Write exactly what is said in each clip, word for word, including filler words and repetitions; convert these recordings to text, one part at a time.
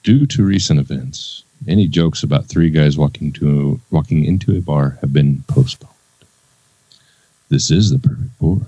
Due to recent events, any jokes about three guys walking to walking into a bar have been postponed. This is the perfect pour.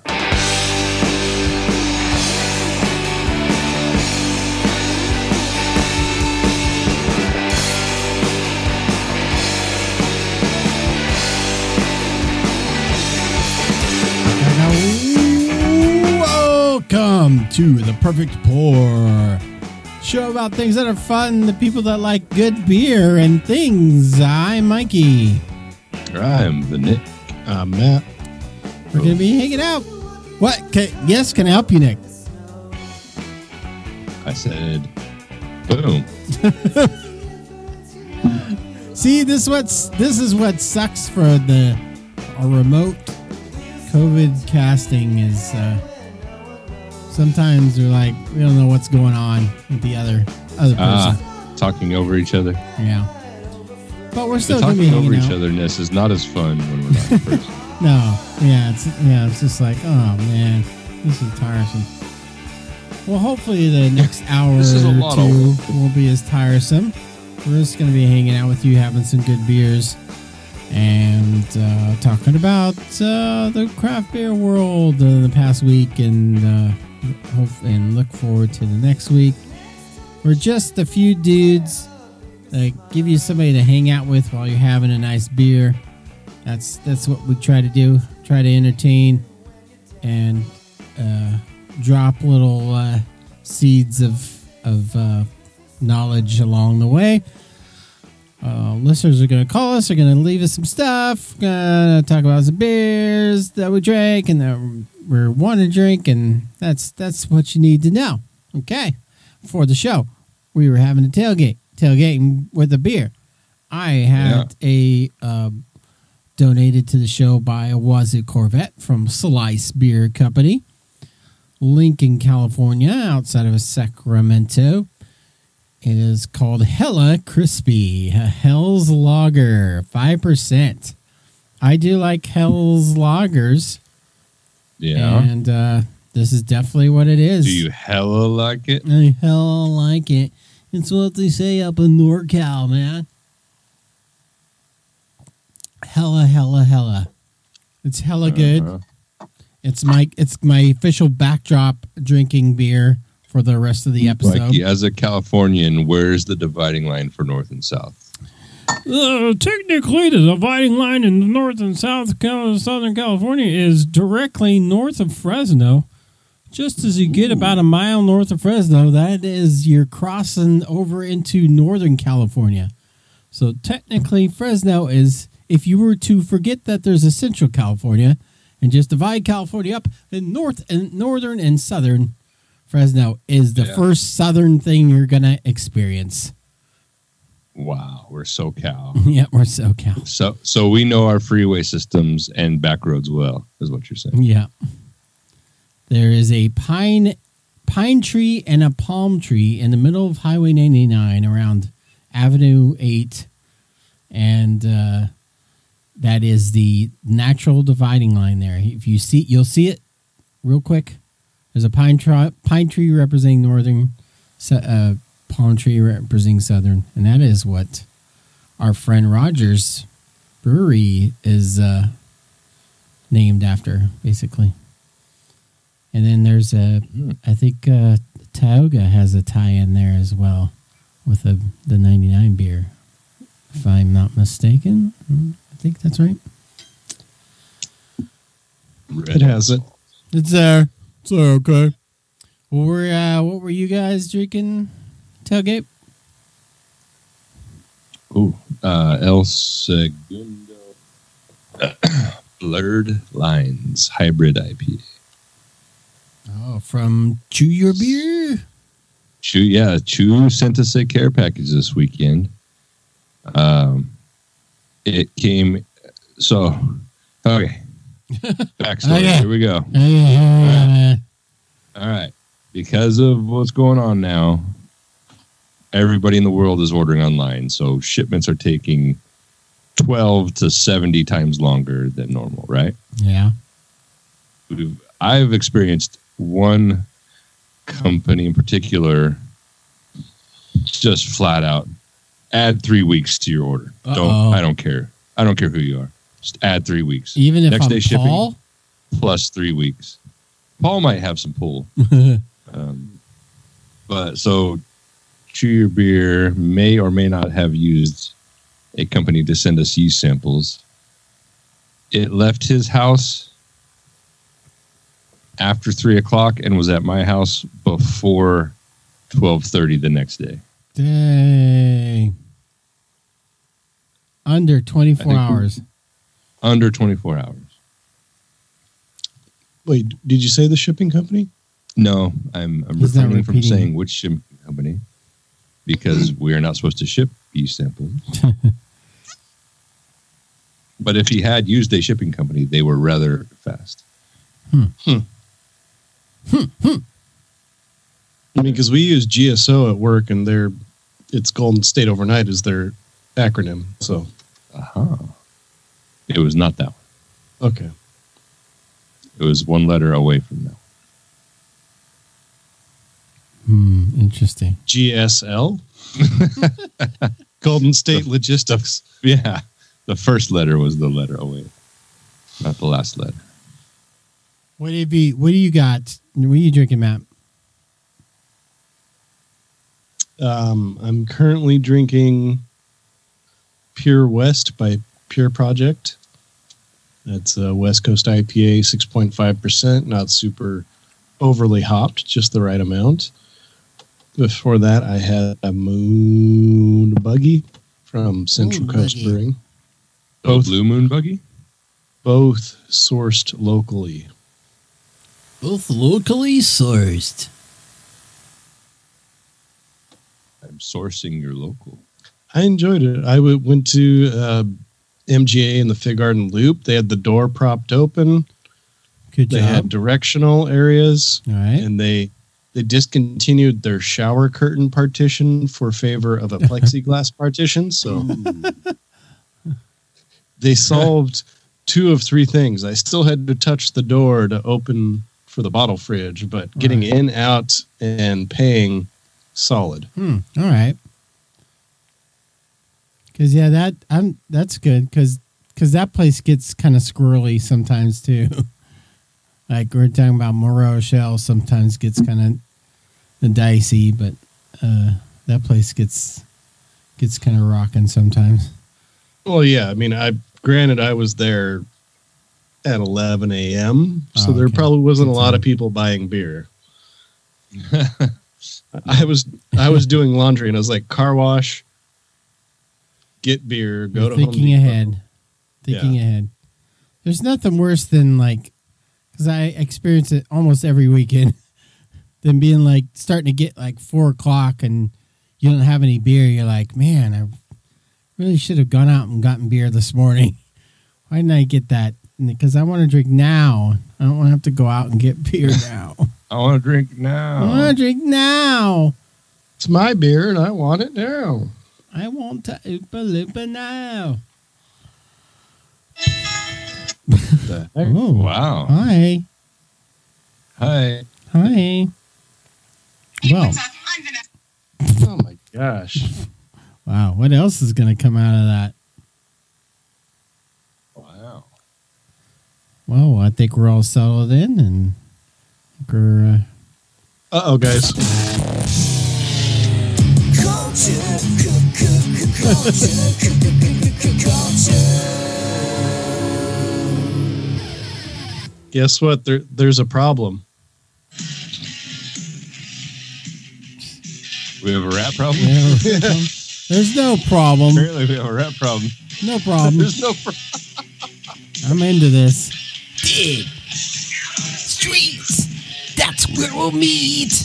Welcome to the Perfect Pour, show about things that are fun, the people that like good beer and things. I'm Mikey. I'm the Nick. I'm Matt. We're going to be hanging out. What? Can, yes, can I help you, Nick? I said, boom. See, this what's this is what sucks for the a remote COVID casting is uh, sometimes we're like we don't know what's going on with the other other person. Ah, talking over each other. Yeah, but we're still the gonna be talking over hanging each out. otherness is not as fun when we're not in person. No, yeah, it's yeah, it's just like, oh man, this is tiresome. Well, hopefully the next hour This is a or lot two of work. won't be as tiresome. We're just going to be hanging out with you, having some good beers, and uh, talking about uh, the craft beer world in the past week, and uh, hope and look forward to the next week. We're just a few dudes that give you somebody to hang out with while you're having a nice beer. That's that's what we try to do. Try to entertain and uh, drop little uh, seeds of of uh, knowledge along the way. Uh, listeners are going to call us. They're going to leave us some stuff. Going to talk about some beers that we drank and that we want to drink, and that's that's what you need to know. Okay, for the show, we were having a tailgate, tailgating with a beer. I had yeah. a. Uh, donated to the show by a Wazoo Corvette from Slice Beer Company, Lincoln, California, outside of Sacramento. It is called Hella Crispy, a Hell's Lager, five percent. I do like Hell's Lagers. Yeah. And uh, this is definitely what it is. Do you hella like it? I hella like it. It's what they say up in NorCal, man. Hella, hella, hella. It's hella good. Uh-huh. It's my it's my official backdrop drinking beer for the rest of the episode. Mikey, as a Californian, where's the dividing line for North and South? Uh, technically, the dividing line in North and South Cal- Southern California is directly north of Fresno. Just as you get about a mile north of Fresno, that is you're crossing over into Northern California. So technically, Fresno is... If you were to forget that there's a Central California and just divide California up, then North and Northern and Southern Fresno is the yeah. first Southern thing you're going to experience. Wow, we're SoCal. Yeah, we're SoCal. So so we know our freeway systems and back roads well, is what you're saying. Yeah. There is a pine pine tree and a palm tree in the middle of Highway ninety-nine around Avenue eight, and uh that is the natural dividing line there. If you see, you'll see it real quick. There's a pine, tri- pine tree representing northern, uh, palm tree representing southern, and that is what our friend Rogers Brewery is uh, named after, basically. And then there's a, mm. I think uh, Tioga has a tie-in there as well with a, the ninety-nine beer, if I'm not mistaken. I think that's right. Red it has it. It's there. It's there, okay. What were, uh, what were you guys drinking, tailgate? Ooh, uh, El Segundo Blurred Lines Hybrid I P A. Oh, from Chew Your Beer? Chew, yeah. Chew sent us a care package this weekend. Um... It came, so, okay, backstory, okay. Here we go. Okay. All right. All right, because of what's going on now, everybody in the world is ordering online, so shipments are taking twelve to seventy times longer than normal, right? Yeah. We've, I've experienced one company in particular just flat out add three weeks to your order. Uh-oh. Don't I don't care. I don't care who you are. Just add three weeks. Even if Next I'm day shipping Paul? plus three weeks. Paul might have some pull. um, but so Chew Your Beer may or may not have used a company to send us yeast samples. It left his house after three o'clock and was at my house before twelve thirty the next day. Dang. Under twenty-four I think we- hours. Under twenty-four hours. Wait, did you say the shipping company? No, I'm, I'm He's not refraining from repeating saying it. which shipping company because we are not supposed to ship yeast samples. But if he had used a shipping company, they were rather fast. I mean, because we use G S O at work, and their it's Golden State Overnight is their acronym. So Aha. It was not that one. okay, It was one letter away from that. Hmm, interesting. G S L, Golden State Logistics. Yeah. The first letter was the letter away, not the last letter. What have you what do you got? What are you drinking, Matt? Um, I'm currently drinking Pure West by Pure Project. That's a West Coast I P A, six point five percent, not super overly hopped, just the right amount. Before that, I had a Moon Buggy from Central Moon Coast Buggy. Brewing. Oh, Both- Blue Moon Buggy? Both sourced locally. Both locally sourced. I'm sourcing your local. I enjoyed it. I w- went to uh, M G A in the Fig Garden Loop. They had the door propped open. Good They job. had directional areas. All right. And they they discontinued their shower curtain partition for favor of a plexiglass partition. So they solved two of three things. I still had to touch the door to open for the bottle fridge, but getting Right. in, out, and paying solid. Hmm. All right. Cause yeah, that I'm that's good. Cause cause that place gets kind of squirrely sometimes too. Like we're talking about Moreau Shell sometimes gets kind of dicey, but uh, that place gets gets kind of rocking sometimes. Well, yeah. I mean, I granted I was there at eleven a.m., so Oh, there okay. probably wasn't Good a lot time. of people buying beer. I was I was doing laundry, and I was like, car wash, get beer, go You're to Home thinking Depot. ahead. Thinking ahead. There's nothing worse than like, because I experience it almost every weekend, than being like starting to get like four o'clock and you don't have any beer. You're like, man, I really should have gone out and gotten beer this morning. Why didn't I get that? Because I want to drink now. I don't want to have to go out and get beer now. I want to drink I now. want to drink now. It's my beer, and I want it now. I want to Oopa Loopa now. The heck? Oh, Wow. Hi. Hi. Hi. Well, Oh my gosh! wow. What else is going to come out of that? Wow. Well, I think we're all settled in, and I think we're. Uh, Uh oh, guys. Guess what? There, there's a problem. We have a rat problem? yeah, there's no problem. Apparently we have a rat problem. No problem. There's no pro- I'm into this. Dig. Streets. That's where we'll meet.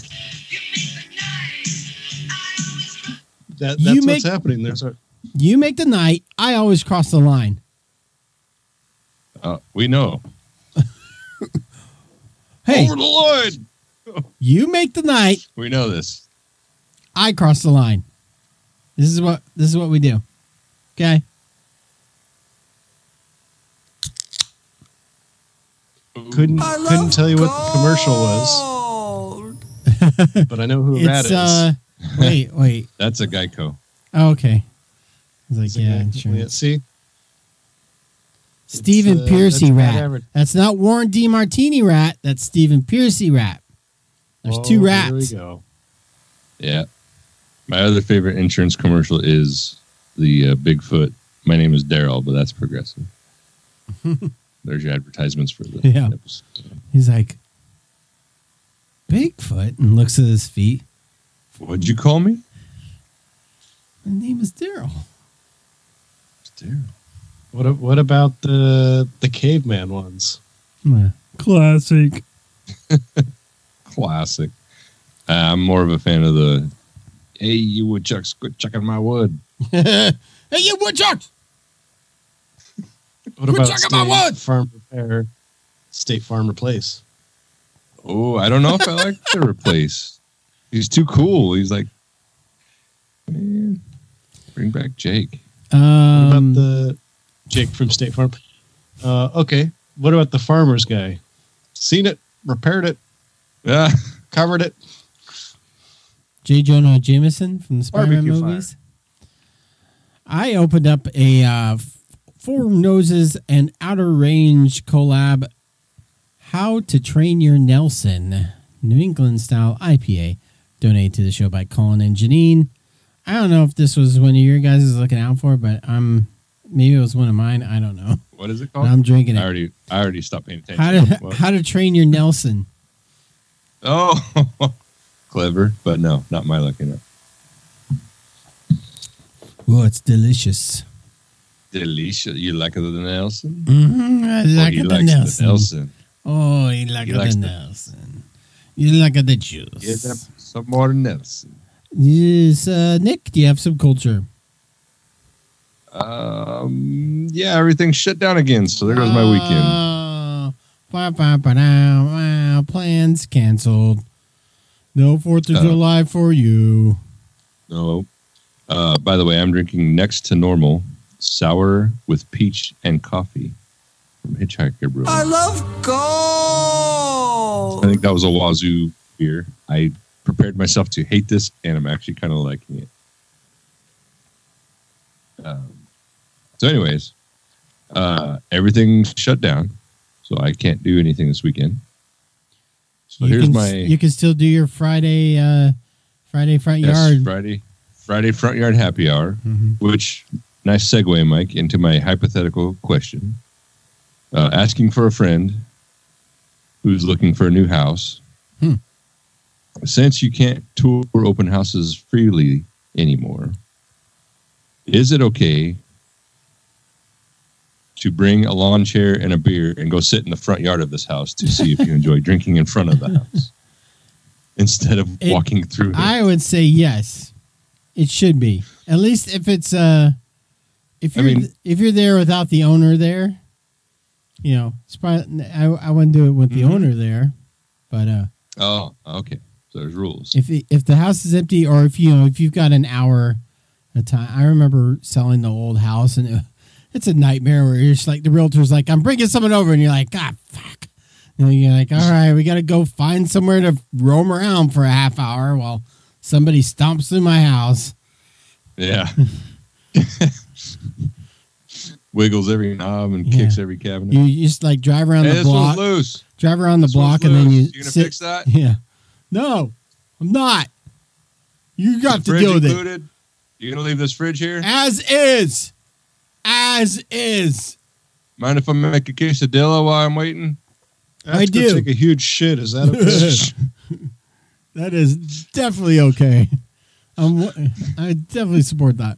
That, You that's make- what's happening. There's a You make the night. I always cross the line. uh, we know. Hey, Over the line. you make the night. We know this. I cross the line. This is what this is what we do. Okay. couldn't couldn't tell you what the commercial was, but I know who a rat It's is. uh Wait, wait. That's a Geico. Oh, okay. I was like, So, yeah, yeah, insurance. see, Stephen It's, uh, Piercy that's bad rat. adver- That's not Warren D. Martini rat. That's Stephen Piercy rat. There's Oh, two Here rats. we go. Yeah. My other favorite insurance commercial is the uh, Bigfoot. My name is Daryl, but that's Progressive. There's your advertisements for the Yeah. episode. He's like, Bigfoot, and looks at his feet. What'd you call me? My name is Daryl. It's Daryl. What a- what about the the caveman ones? Yeah. Classic. Classic. Uh, I'm more of a fan of the, hey, you woodchucks, quit chucking my wood. Hey, you woodchucks! What Quit about talking about State what? Farm Repair, State Farm Replace? Oh, I don't know if I like the replace. He's too cool. He's like, man, bring back Jake. What Um, about the Jake from State Farm? Uh, okay. What about the farmer's guy? Seen it, repaired it, Yeah. covered it. J. Jonah Jameson from the Spider-Man Barbecue movies. I opened up a uh, Four Noses and Outer Range collab. How to Train Your Nelson, New England style I P A. Donated to the show by Colin and Janine. I don't know if this was one of your guys looking out for, but I'm maybe it was one of mine. I don't know. What is it called? I'm drinking I it. already, I already stopped paying attention. How to What? How to Train Your Nelson. Oh, clever, but no, not my looking up. Oh, it's delicious. Delicious. You like the Nelson? Mm-hmm. I Oh, like he the likes Nelson. the Nelson. Oh, you like He the likes the- Nelson. You like the juice. Get them some more Nelson. Yes, uh, Nick, do you have some culture? Um, yeah, everything's shut down again, so there goes my weekend. Oh, ba, ba, ba, da, wow, plans canceled. No Fourth of Uh. July for you. No. Uh, by the way, I'm drinking Next to Normal sour with peach and coffee from Hitchhiker Brewing. I love gold. I think that was a Wazoo beer. I prepared myself to hate this, and I'm actually kind of liking it. Um, so, anyways, uh, everything's shut down, so I can't do anything this weekend. So you here's can, my You can still do your Friday, uh, Friday front yes, yard. Friday Friday front yard happy hour. Mhm. Which nice segue, Mike, into my hypothetical question. Uh, asking for a friend who's looking for a new house. Hmm. Since you can't tour open houses freely anymore, is it okay to bring a lawn chair and a beer and go sit in the front yard of this house to see if you enjoy drinking in front of the house instead of It- walking through it? I would say yes. It should be. At least if it's uh if I you're mean- if you're there without the owner there, you know, it's probably, I I wouldn't do it with the Mhm. owner there. But uh Oh, okay. So there's rules. if it, if the house is empty or if you know if you've got an hour at a time. I remember selling the old house and it, it's a nightmare where you're just like the realtor's like, I'm bringing someone over and you're like, God fuck. And you're like, all right, we got to go find somewhere to roam around for a half hour while somebody stomps through my house. Yeah. Wiggles every knob and Yeah. kicks every cabinet. You just like drive around Hey, the this block, one's loose. drive around the This one's block, and then you, loose. You gonna sit. fix that? Yeah, no, I'm not. You got to Fridge deal with it included? You gonna leave this fridge here? as is, as is. Mind if I make a quesadilla while I'm waiting? I, have I to go do. take a huge shit. Is that okay? That is definitely okay. I'm, I definitely support that.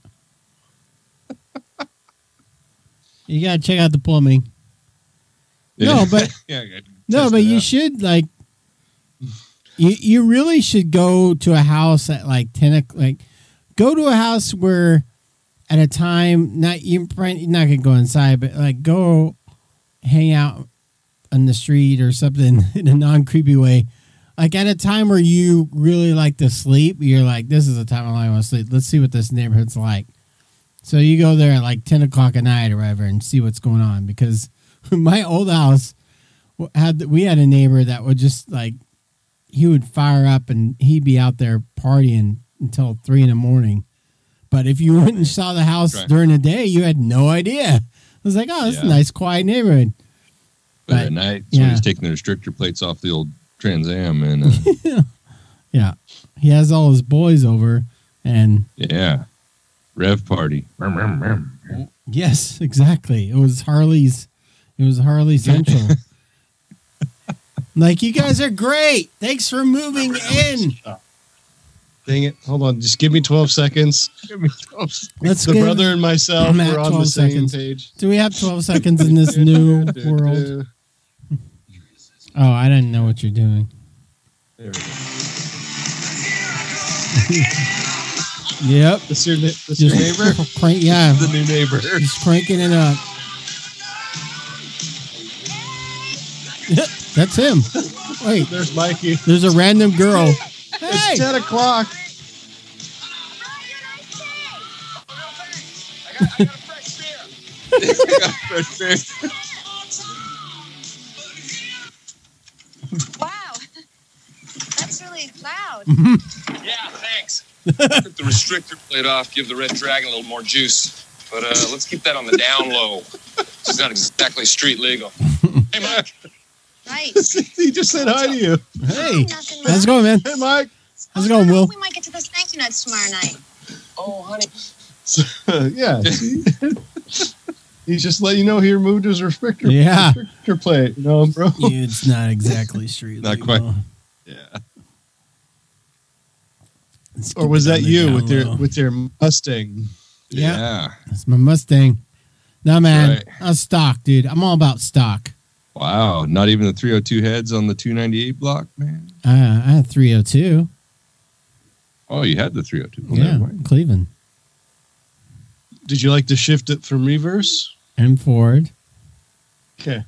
You gotta check out the plumbing. No, but yeah, I gotta no, test but it you out. should like. You you really should go to a house at like ten o'clock. Like, go to a house where, at a time, not you're probably not gonna go inside, but like go hang out on the street or something in a non creepy way. Like at a time where you really like to sleep, you're like, this is the time I want to sleep. Let's see what this neighborhood's like. So you go there at like ten o'clock at night or whatever and see what's going on. Because my old house had, we had a neighbor that would just like, he would fire up and he'd be out there partying until three in the morning. But if you went and saw the house Right. during the day, you had no idea. I was like, oh, this is a Yeah. nice, quiet neighborhood. But But, at night, yeah. somebody's taking the restrictor plates off the old Trans Am, and uh, Yeah. He has all his boys over, and yeah, Rev Party. yes, exactly. It was Harley's. It was Harley Central. Like, you guys are great. Thanks for moving in. Dang it. Hold on. Just give me twelve seconds. Let's The get- brother and myself I'm at were on the twelve same seconds. page. Do we have twelve seconds in this new world? Oh, I didn't know what you're doing. There we go. Yep. This your, this your Just neighbor? crank, yeah. The new neighbor. Just cranking it up. Yep, that's him. Wait, There's Mikey. there's a random girl. Hey, It's ten o'clock. Fresh beer. Wow. That's really loud. Yeah, thanks. Took the restrictor plate off, give the Red Dragon a little more juice. But uh, let's keep that on the down low. It's not exactly street legal. Hey, Mike. Nice. He just said hi to you. hey, Nothing how's it much. going, man? Hey, Mike. How's it going, Will? We might get to the Stanky Nuts tomorrow night. Oh, honey. So, yeah. see? He's just letting you know he removed his restrictor, Yeah. restrictor plate. You know, bro. It's not exactly street. Not legal. quite. Yeah. Let's Or keep was it on that the you down with your low. with your Mustang? Yeah. Yeah. That's my Mustang. No, man. Right. I'm stock, dude. I'm all about stock. Wow. Not even the three oh two heads on the two ninety-eight block, man. Uh, I had three oh two. Oh, you had the three oh two. Well, Yeah, never mind. Cleveland. Did you like to shift it from reverse? And Ford. Okay.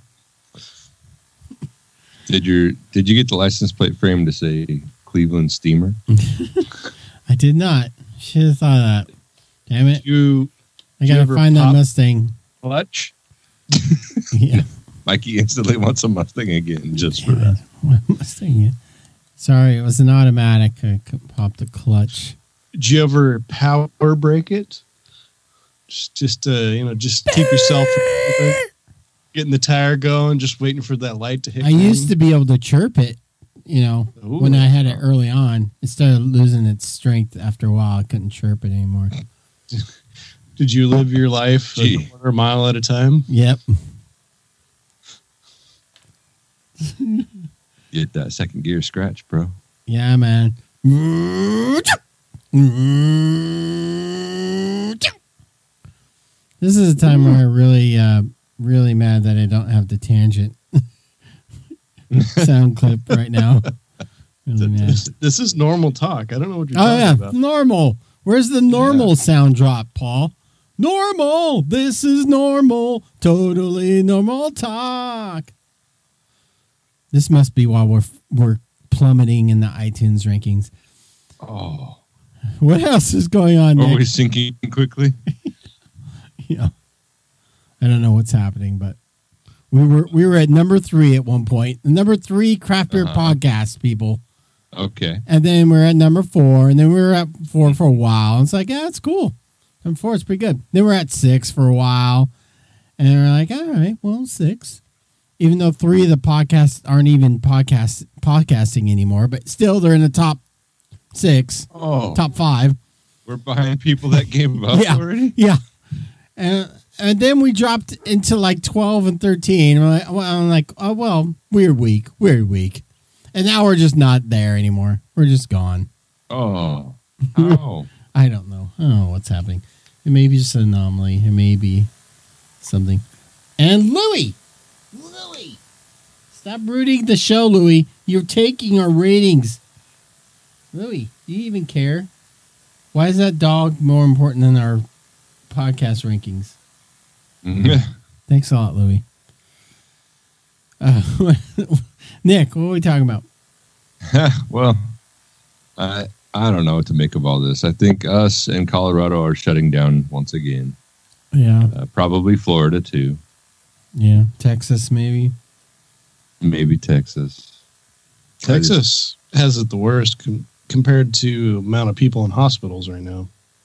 Did your did you get the license plate frame to say Cleveland Steamer? I did not. Should have thought of that. Damn it. You I did you gotta ever find that pop- Mustang. clutch? Yeah. Mikey instantly wants a Mustang again just for that. Mustang. Yeah. Sorry, it was an automatic. I c- popped the clutch. Did you ever power brake it? Just, just uh, you know, just keep yourself from getting the tire going, just waiting for that light to hit. I used to be able to chirp it, you know, Ooh. when I had it early on. It started losing its strength after a while. I couldn't chirp it anymore. Did you live your life a Gee. quarter mile at a time? Yep. Get that second gear scratch, bro. Yeah, man. This is a time where I'm really, uh, really mad that I don't have the tangent sound clip right now. Really mad. This, this is normal talk. I don't know what you're Oh talking yeah, about. normal. Where's the normal sound drop, Paul? Normal. This is normal. Totally normal talk. This must be while we're we're plummeting in the iTunes rankings. Oh. What else is going on, Are we Nick? sinking quickly? Yeah. I don't know what's happening, but we were we were at number three at one point. The number three craft beer Uh-huh. podcast, people. Okay. And then we're at number four, and then we were at four for a while. It's like, yeah, it's cool. Number four is pretty good. Then we're at six for a while, and we're like, all right, well, six. Even though three of the podcasts aren't even podcast podcasting anymore, but still they're in the top six, Oh, top five. we're behind people that gave up Yeah. already? Yeah, and and then we dropped into like twelve and thirteen. We're like, well, I'm like, oh well, weird week, weird week, and now we're just not there anymore. We're just gone. Oh. How? I don't know. I don't know what's happening. It may be just an anomaly. It may be something. And Louie, Louie, stop rooting the show, Louie. You're taking our ratings. Louie, do you even care? Why is that dog more important than our podcast rankings? Thanks a lot, Louie. Uh, Nick, what are we talking about? Well, I I don't know what to make of all this. I think us and Colorado are shutting down once again. Yeah, Uh, probably Florida too. yeah. Texas, maybe. Maybe Texas. Texas has it the worst com- compared to amount of people in hospitals right now.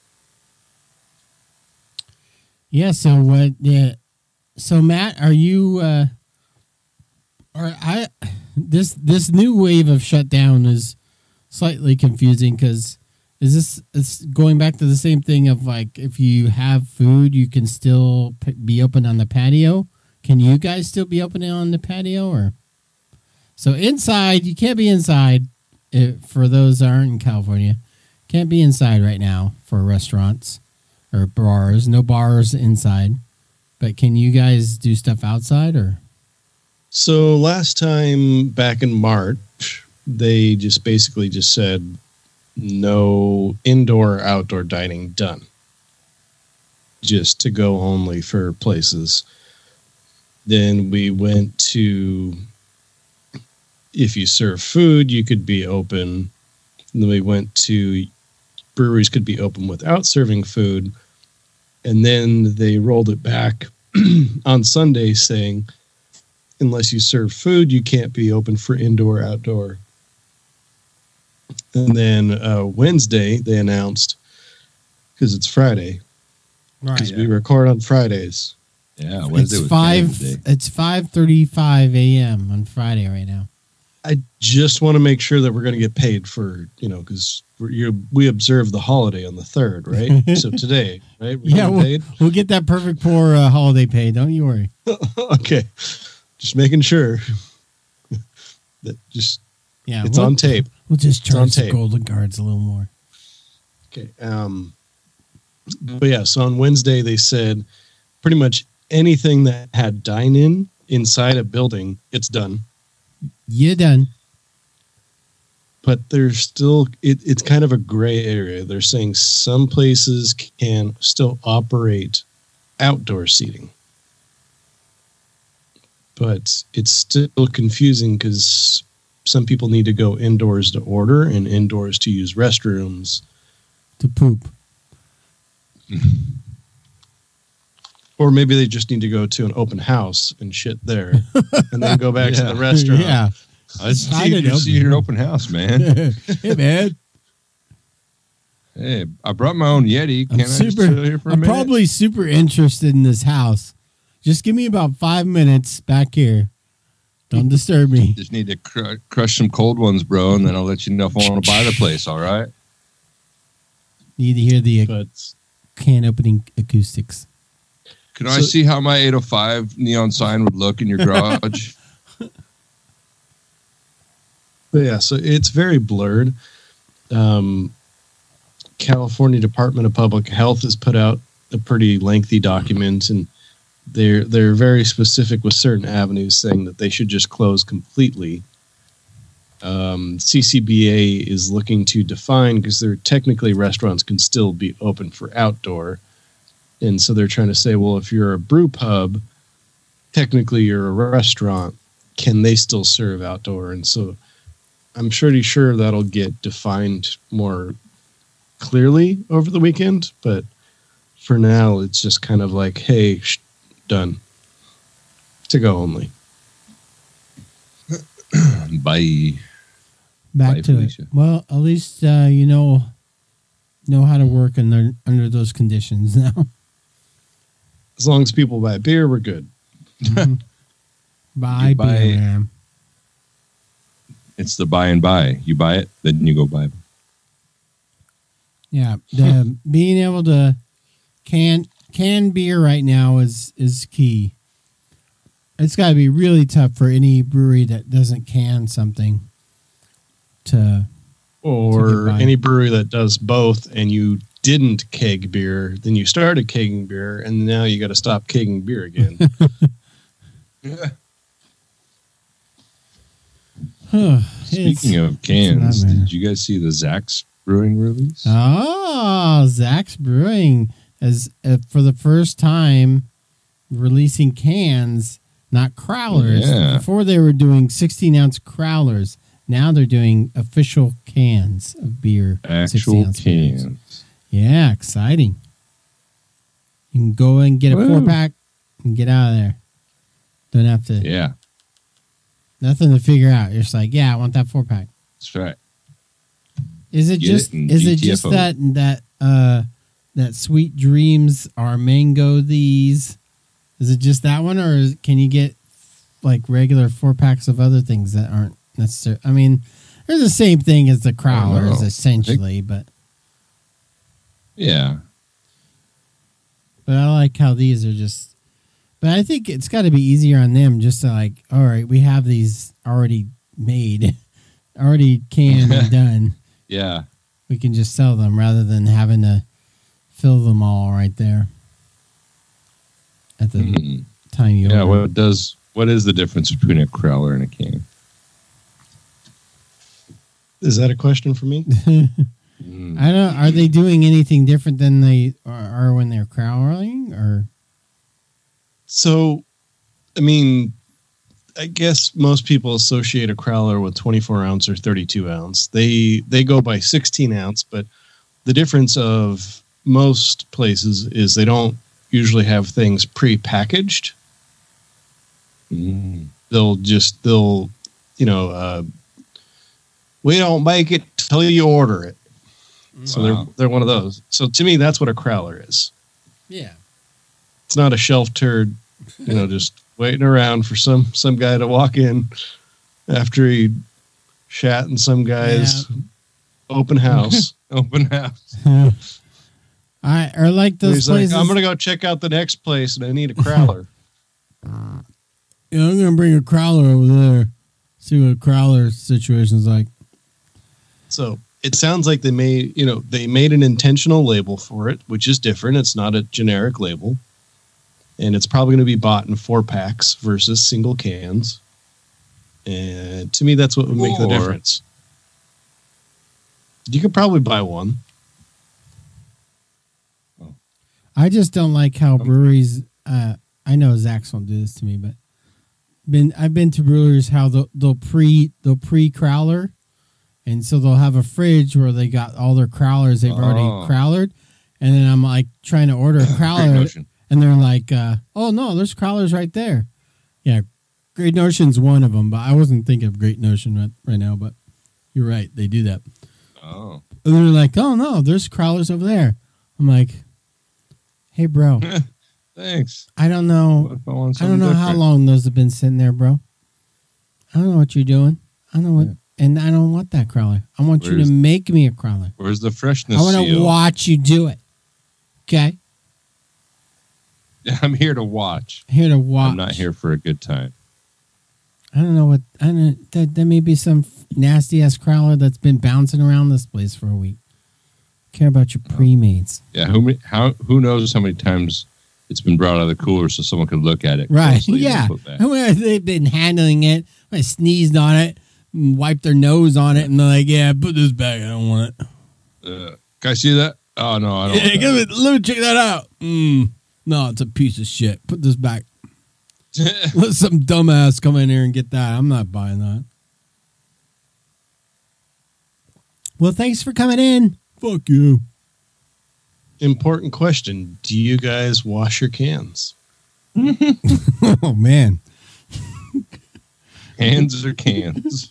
Yeah. So what? Yeah. So Matt, are you? Uh, or I? This this new wave of shutdown is slightly confusing because is this it's going back to the same thing of like if you have food you can still p- be open on the patio. Can you guys still be open on the patio or? So inside you can't be inside. If, for those that aren't in California, can't be inside right now for restaurants or bars. No bars inside. But can you guys do stuff outside or? So last time back in March, they just basically just said no indoor, outdoor dining done. Just to go only for places. Then we went to, if you serve food, you could be open. And then we went to breweries could be open without serving food. And then they rolled it back on Sunday saying, unless you serve food, you can't be open for indoor, outdoor. And then uh, Wednesday, they announced, because it's Friday, because Right. we record on Fridays. Yeah, Wednesday It's was five. Canada Day. It's five thirty-five a.m. on Friday right now. I just want to make sure that we're going to get paid for, you know, because we observe the holiday on the third, right? So today, right? We're Yeah, getting we'll, paid. we'll get that perfect poor uh, holiday pay. Don't you worry. Okay, just making sure that just Yeah, it's we'll, on tape. We'll just on charge the tape. Golden Guards a little more. Okay. Um, but yeah, so on Wednesday they said pretty much anything that had dine-in inside a building, it's done. You done? But there's still it, it's kind of a gray area. They're saying some places can still operate outdoor seating, but it's still confusing because some people need to go indoors to order and indoors to use restrooms. To poop. Or maybe they just need to go to an open house and shit there, and then go back to Yeah. the restaurant. Yeah. I just I see, didn't you know. see your open house, man. Hey man, Hey, I brought my own Yeti. I'm Can I just super. chill here for a I'm minute? probably super interested in this house. Just give me about five minutes back here. Don't disturb me. Just need to cr- crush some cold ones, bro, and then I'll let you know if I want to buy the place. All right. Need to hear the uh, But can opening acoustics. Can I So- see how my eight oh five neon sign would look in your garage? But yeah, so it's very blurred. Um, California Department of Public Health has put out a pretty lengthy document, and they're they're very specific with certain avenues, saying that they should just close completely. Um, C C B A is looking to define because they're technically restaurants can still be open for outdoor, and so they're trying to say, well, if you're a brew pub, technically you're a restaurant. Can they still serve outdoor? And so I'm pretty sure that'll get defined more clearly over the weekend, but for now, it's just kind of like, hey, sh- done. To go only. Bye. Back Bye, to Felicia. it. Well, at least uh, you know know how to work under under those conditions now. As long as people buy beer, we're good. Bye, You buy- beer man. It's the buy and buy. You buy it, then you go buy it. Yeah, the being able to can can beer right now is is key. It's got to be really tough for any brewery that doesn't can something to Or by. any brewery that does both and you didn't keg beer, then you started kegging beer, and now you got to stop kegging beer again. Yeah. It's- Speaking of cans, nightmare. did you guys see the Zax Brewing release? Oh, Zach's Brewing is uh, for the first time releasing cans, not crowlers. Yeah. Before they were doing sixteen ounce crowlers. Now they're doing official cans of beer. Actual sixteen ounce beers. cans. Yeah, exciting. You can go and get a Woo. four pack and get out of there. Don't have to, Yeah, nothing to figure out. You're just like, yeah, I want that four pack. that's right. Is it Get just it in is it G T F O. just that that uh that Sweet Dreams are mango these? Is it just that one, or is, can you get like regular four packs of other things that aren't necessary? I mean, they're the same thing as the Crowlers know. essentially, but Yeah. but I like how these are just. But I think it's got to be easier on them just to like, all right, we have these already made, already canned and done. Yeah. We can just sell them rather than having to fill them all right there at the Mhm. time you Yeah. order. What does what is the difference between a crowler and a can? Is that a question for me? Mm. I don't. Are they doing anything different than they are, are when they're crowling? Or So, I mean, I guess most people associate a crowler with twenty-four ounce or thirty-two ounce. They they go by sixteen ounce, but the difference of most places is they don't usually have things pre-packaged. Mm. They'll just they'll you know uh, we don't make it till you order it. So Wow. they're they're one of those. So to me, that's what a crowler is. yeah, It's not a shelf turd, you know, just waiting around for some some guy to walk in after he shat in some guy's open house. Open house. I or like And those he's places. like, I'm gonna go check out the next place, and I need a crowler. Yeah, I'm gonna bring a crowler over there. See what a crowler situation's like. So it sounds like they made, you know, they made an intentional label for it, which is different. It's not a generic label, and it's probably going to be bought in four packs versus single cans. And to me, that's what would make the Or- difference. You could probably buy one. I just don't like how breweries. Uh, I know Zach's won't do this to me, but been I've been to breweries how they'll, they'll pre they'll pre crowler, and so they'll have a fridge where they got all their crowlers they've Oh. already crowlered, and then I'm like trying to order a Great crowler, notion. and they're like, uh, "Oh no, there's crowlers right there." Yeah, Great Notion's one of them, but I wasn't thinking of Great Notion right, right now. But you're right, they do that. Oh. And they're like, "Oh no, there's crowlers over there." I'm like, "Hey, bro, Thanks. I don't know. What if I want I don't something know how different? long those have been sitting there, bro. I don't know what you're doing. I don't know what, Yeah. and I don't want that crowler. I want you Where's- to make me a crowler. Where's the freshness I want to seal? watch you do it. Okay, I'm here to watch. here to watch. I'm not here for a good time. I don't know what. I don't. There, there may be some nasty ass crowler that's been bouncing around this place for a week. Care about your pre-mates, Yeah, who ma- how who knows how many times it's been brought out of the cooler so someone could look at it. right? closely and Yeah, put back. Where they've been handling it. I sneezed on it, and wiped their nose on it, and they're like, "Yeah, put this back. I don't want it." Uh, can I see that? Oh no, I don't. Yeah, want give it, let me check that out. Mm, no, it's a piece of shit. Put this back. that. Let some dumbass come in here and get that. I'm not buying that. Well, thanks for coming in. Fuck you. Important question: do you guys wash your cans? Oh man. Cans or cans?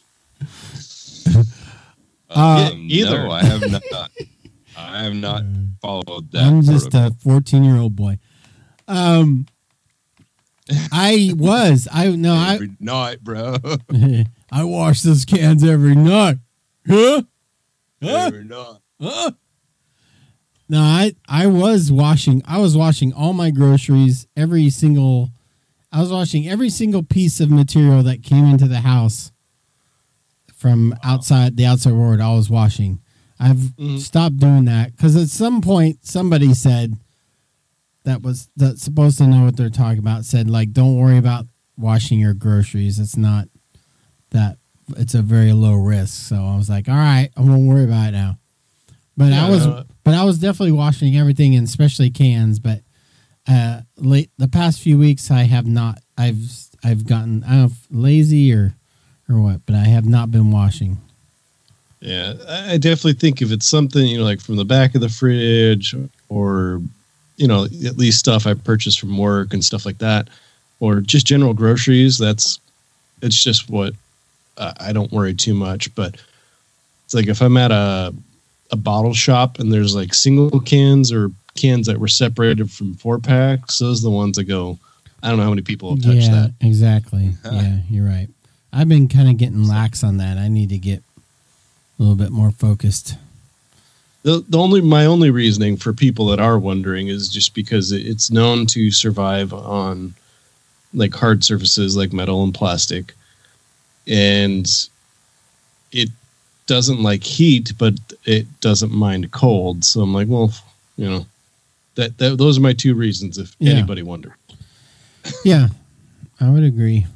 Uh, Um, either. No, I have not. I have not followed that. I'm just protocol. a fourteen year old boy. Um, I was. I no. I Every night, bro. I wash those cans every night. Huh? Huh? Every night. Huh? No, I I was washing. I was washing all my groceries. Every single. I was washing every single piece of material that came into the house from outside the outside world. I was washing. I've Mhm. stopped doing that because at some point somebody said that was that's supposed to know what they're talking about. Said like, don't worry about washing your groceries. It's not that. It's a very low risk. So I was like, all right, I won't worry about it now. But I Yeah, was, uh, but I was definitely washing everything, and especially cans. But uh, late the past few weeks, I have not. I've I've gotten I don't know if lazy or or what, but I have not been washing. Yeah, I I definitely think if it's something, you know, like from the back of the fridge or, you know, at least stuff I purchased from work and stuff like that, or just general groceries, that's, it's just what uh, I don't worry too much. But it's like if I'm at a, a bottle shop and there's like single cans or cans that were separated from four packs. Those are the ones that go. I don't know how many people have touched yeah, that. exactly. Yeah, you're right. I've been kind of getting lax on that. I need to get a little bit more focused. The, the only my only reasoning for people that are wondering is just because it, it's known to survive on like hard surfaces like metal and plastic, and it doesn't like heat, but it doesn't mind cold. So I'm like, well, you know, that, that those are my two reasons. If Yeah. anybody wondered, Yeah, I would agree.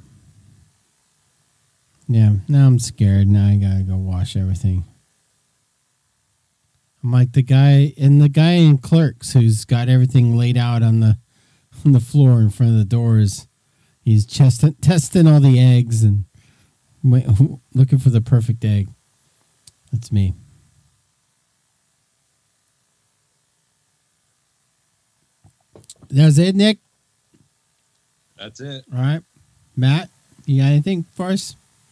Yeah, now I'm scared. Now I gotta go wash everything. I'm like the guy and the guy in Clerks who's got everything laid out on the on the floor in front of the doors. He's just testing all the eggs and wait, looking for the perfect egg. That's me. That's it, Nick. That's it. All right, Matt, you got anything for us?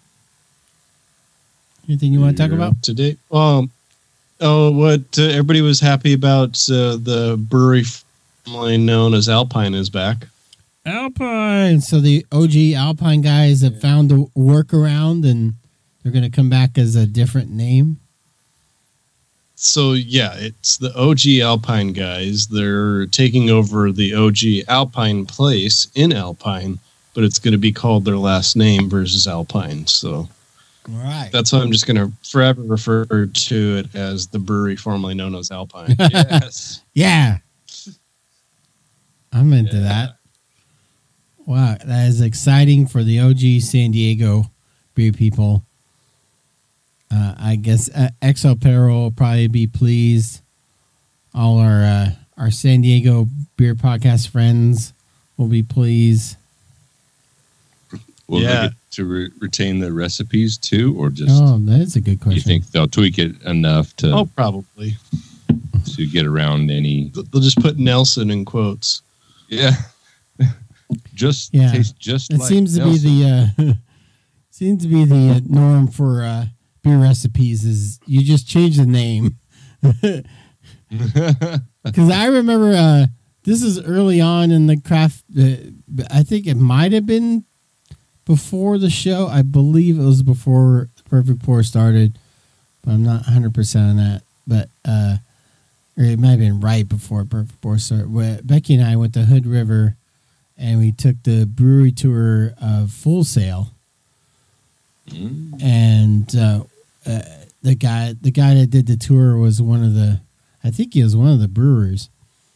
Anything you want to talk You're about? up to date. Um, oh, what uh, everybody was happy about uh, the brewery formerly known as Alpine is back. Alpine. So the O G Alpine guys have found a workaround, and they're going to come back as a different name. So yeah, it's the O G Alpine guys. They're taking over the O G Alpine place in Alpine, but it's going to be called their last name versus Alpine. So All right. that's why I'm just going to forever refer to it as the brewery formerly known as Alpine. Yes. Yeah. I'm into Yeah. that. Wow, that is exciting for the O G San Diego beer people. Uh, I guess uh, X L Peril will probably be pleased. All our uh, our San Diego beer podcast friends will be pleased. Will Yeah. they get to re- retain the recipes too, or just Oh, that is a good question. you think they'll tweak it enough to Oh, probably. to get around any? They'll just put Nelson in quotes. Yeah. just Yeah. taste just It like seems to Nelson. be the uh, seems to be the uh, norm for uh, beer recipes. Is you just change the name. Because I remember uh, this is early on in the craft. Uh, I think it might have been before the show. I believe it was before Perfect Pour started, but I'm not one hundred percent on that. But uh, or it might have been right before Perfect Pour started. Where Becky and I went to Hood River, and we took the brewery tour of Full Sail. Mm. And uh, uh, the guy, the guy that did the tour was one of the, I think he was one of the brewers.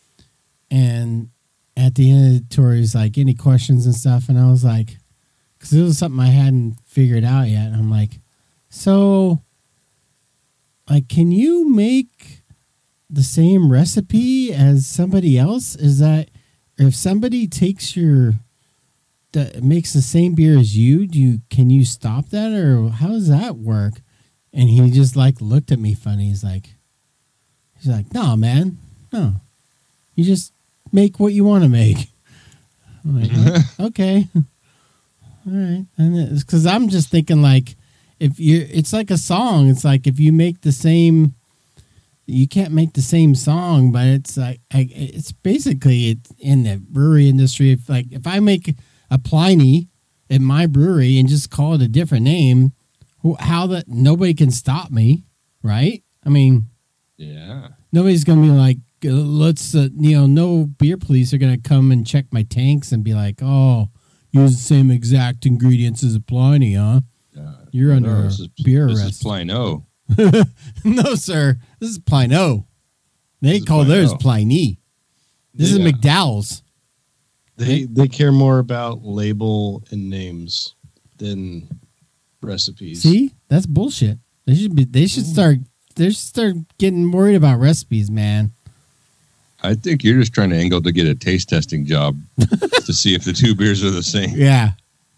And at the end of the tour, he's like, "Any questions and stuff?" And I was like, because it was something I hadn't figured out yet. And I'm like, so, like, can you make the same recipe as somebody else? Is that if somebody takes your that makes the same beer as you, do you can you stop that, or how does that work? And he just like looked at me funny. He's like, he's like, no, man, no, you just make what you want to make. I'm like, "Oh, okay, all right." And it's because I'm just thinking like, if you, it's like a song. It's like if you make the same, you can't make the same song, but it's like I, it's basically it's in the brewery industry. If like if I make a Pliny at my brewery and just call it a different name, who- how that nobody can stop me, right? I mean, Yeah. nobody's gonna be like, uh, let's, uh, you know, no beer police are gonna come and check my tanks and be like, oh, use the same exact ingredients as a Pliny, huh? Uh, You're under no, a this is, beer this arrest. is Plino. No, sir, this is Plino. They This is call theirs Plino. Pliny. This Yeah. is McDowell's. They they care more about label and names than recipes. See, that's bullshit. They should be. They should start. They should start getting worried about recipes, man. I think you're just trying to angle to get a taste testing job to see if the two beers are the same. Yeah,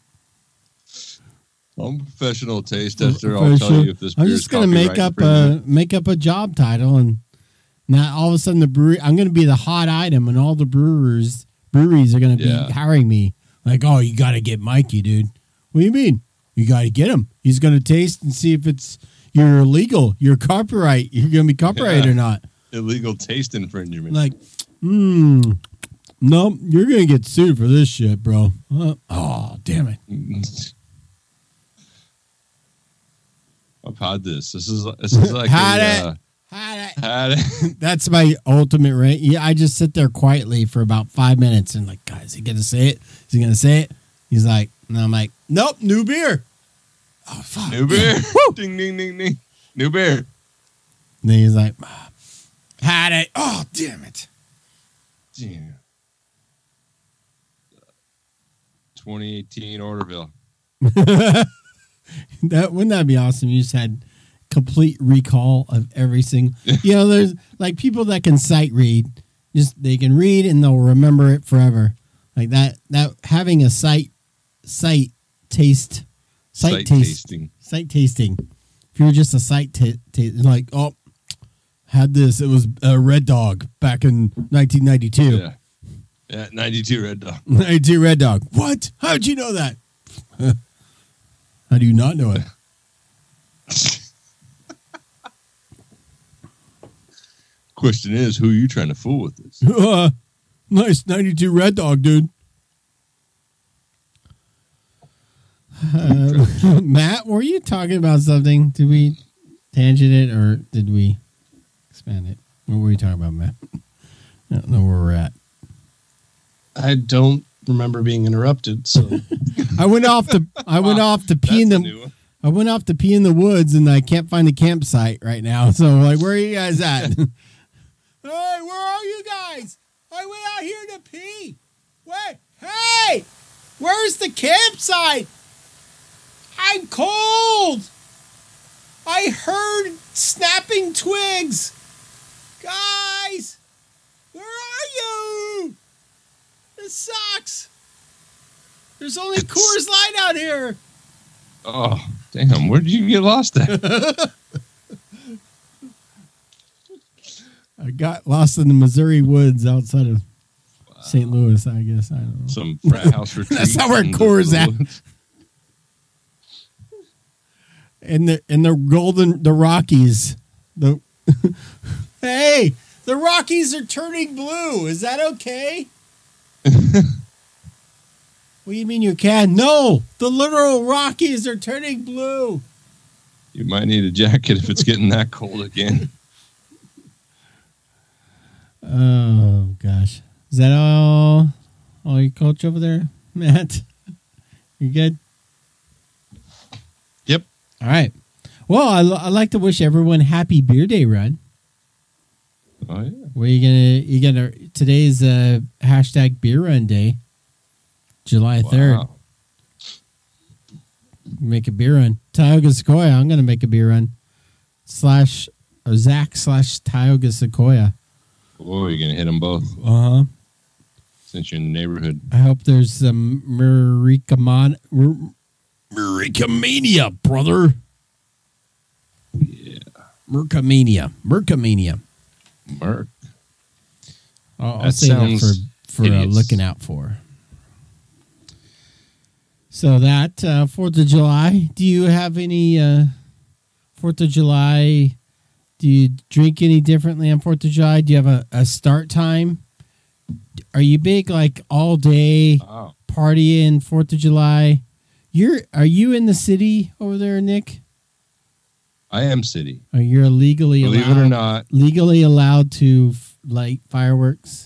I'm a professional taste tester. I'll tell you if this beer I'm is just gonna make copyright up a infringement. make up a job title, and now all of a sudden the brewery. I'm gonna be the hot item, and all the brewers breweries are gonna Yeah. be hiring me. Like, oh, you got to get Mikey, dude. What do you mean? You got to get him. He's gonna taste and see if it's you're illegal. You're copyright. You're gonna be copyrighted Yeah. or not. Illegal taste infringement. Like, hmm, nope, you're gonna get sued for this shit, bro. Uh, oh, damn it. I've had this. This is this is like Had a, it. uh, Had it. had it. That's my ultimate rant. Yeah, I just sit there quietly for about five minutes and like, guys, is he gonna say it? Is he gonna say it? He's like, and I'm like, nope, new beer. Oh fuck, New beer. Woo! Ding ding ding ding. New beer. And then he's like, ah, had it. Oh damn it. Damn. twenty eighteen Orderville. That wouldn't that be awesome? You just had complete recall of every single. You know, there's like people that can sight read, just they can read and they'll remember it forever. Like that. That having a sight, sight taste, sight, Sight taste, tasting. sight tasting. If you're just a sight ta taste, like oh, had this. It was a Red Dog back in nineteen ninety-two. Yeah. Yeah, ninety-two Red Dog. ninety-two Red Dog. What? How'd you know that? How do you not know it? Question is, who are you trying to fool with this? Uh, nice ninety-two Red Dog, dude. Uh, Matt, were you talking about something? Did we tangent it or did we expand it? What were you talking about, Matt? I don't know where we're at. I don't remember being interrupted, so I went off to I went Wow, off to pee in That's a the new one. I went off to pee in the woods and I can't find the campsite right now. So like, where are you guys at? Hey, where are you guys? I went out here to pee. Wait, hey, where's the campsite? I'm cold. I heard snapping twigs. Guys, where are you? This sucks. There's only Coors Light out here. Oh, damn. Where did you get lost at? I got lost in the Missouri woods outside of Saint Louis, I guess. I don't know. Some frat house retreat. That's not where in the- Coors at. In the in the golden the Rockies. The Hey, the Rockies are turning blue. Is that okay? What do you mean you can? No, the literal Rockies are turning blue. You might need a jacket if it's getting that cold again. Oh gosh, is that all? All your coach over there, Matt? You good? Yep. All right. Well, I I'd like to wish everyone happy Beer Day, Rod. Oh, yeah. Where you gonna you gonna today's uh, hashtag Beer Run Day, July third. Wow. Make a beer run. Tioga Sequoia. I'm gonna make a beer run. Slash or Zach slash Tioga Sequoia. Oh, you're going to hit them both Uh huh. since you're in the neighborhood. I hope there's some Muricamon Muricamania, brother. Yeah. Muricamania. Muricamania. Mark. I'll, I'll That say that sounds for for uh, hideous. looking out for. So that uh, Fourth of July. Do you have any uh, Fourth of July? Do you drink any differently on Fourth of July? Do you have a, a start time? Are you big like all day Wow. partying Fourth of July? You're are you in the city over there, Nick? I am city. Or you're legally Believe allowed, it or not. legally allowed to f- light fireworks?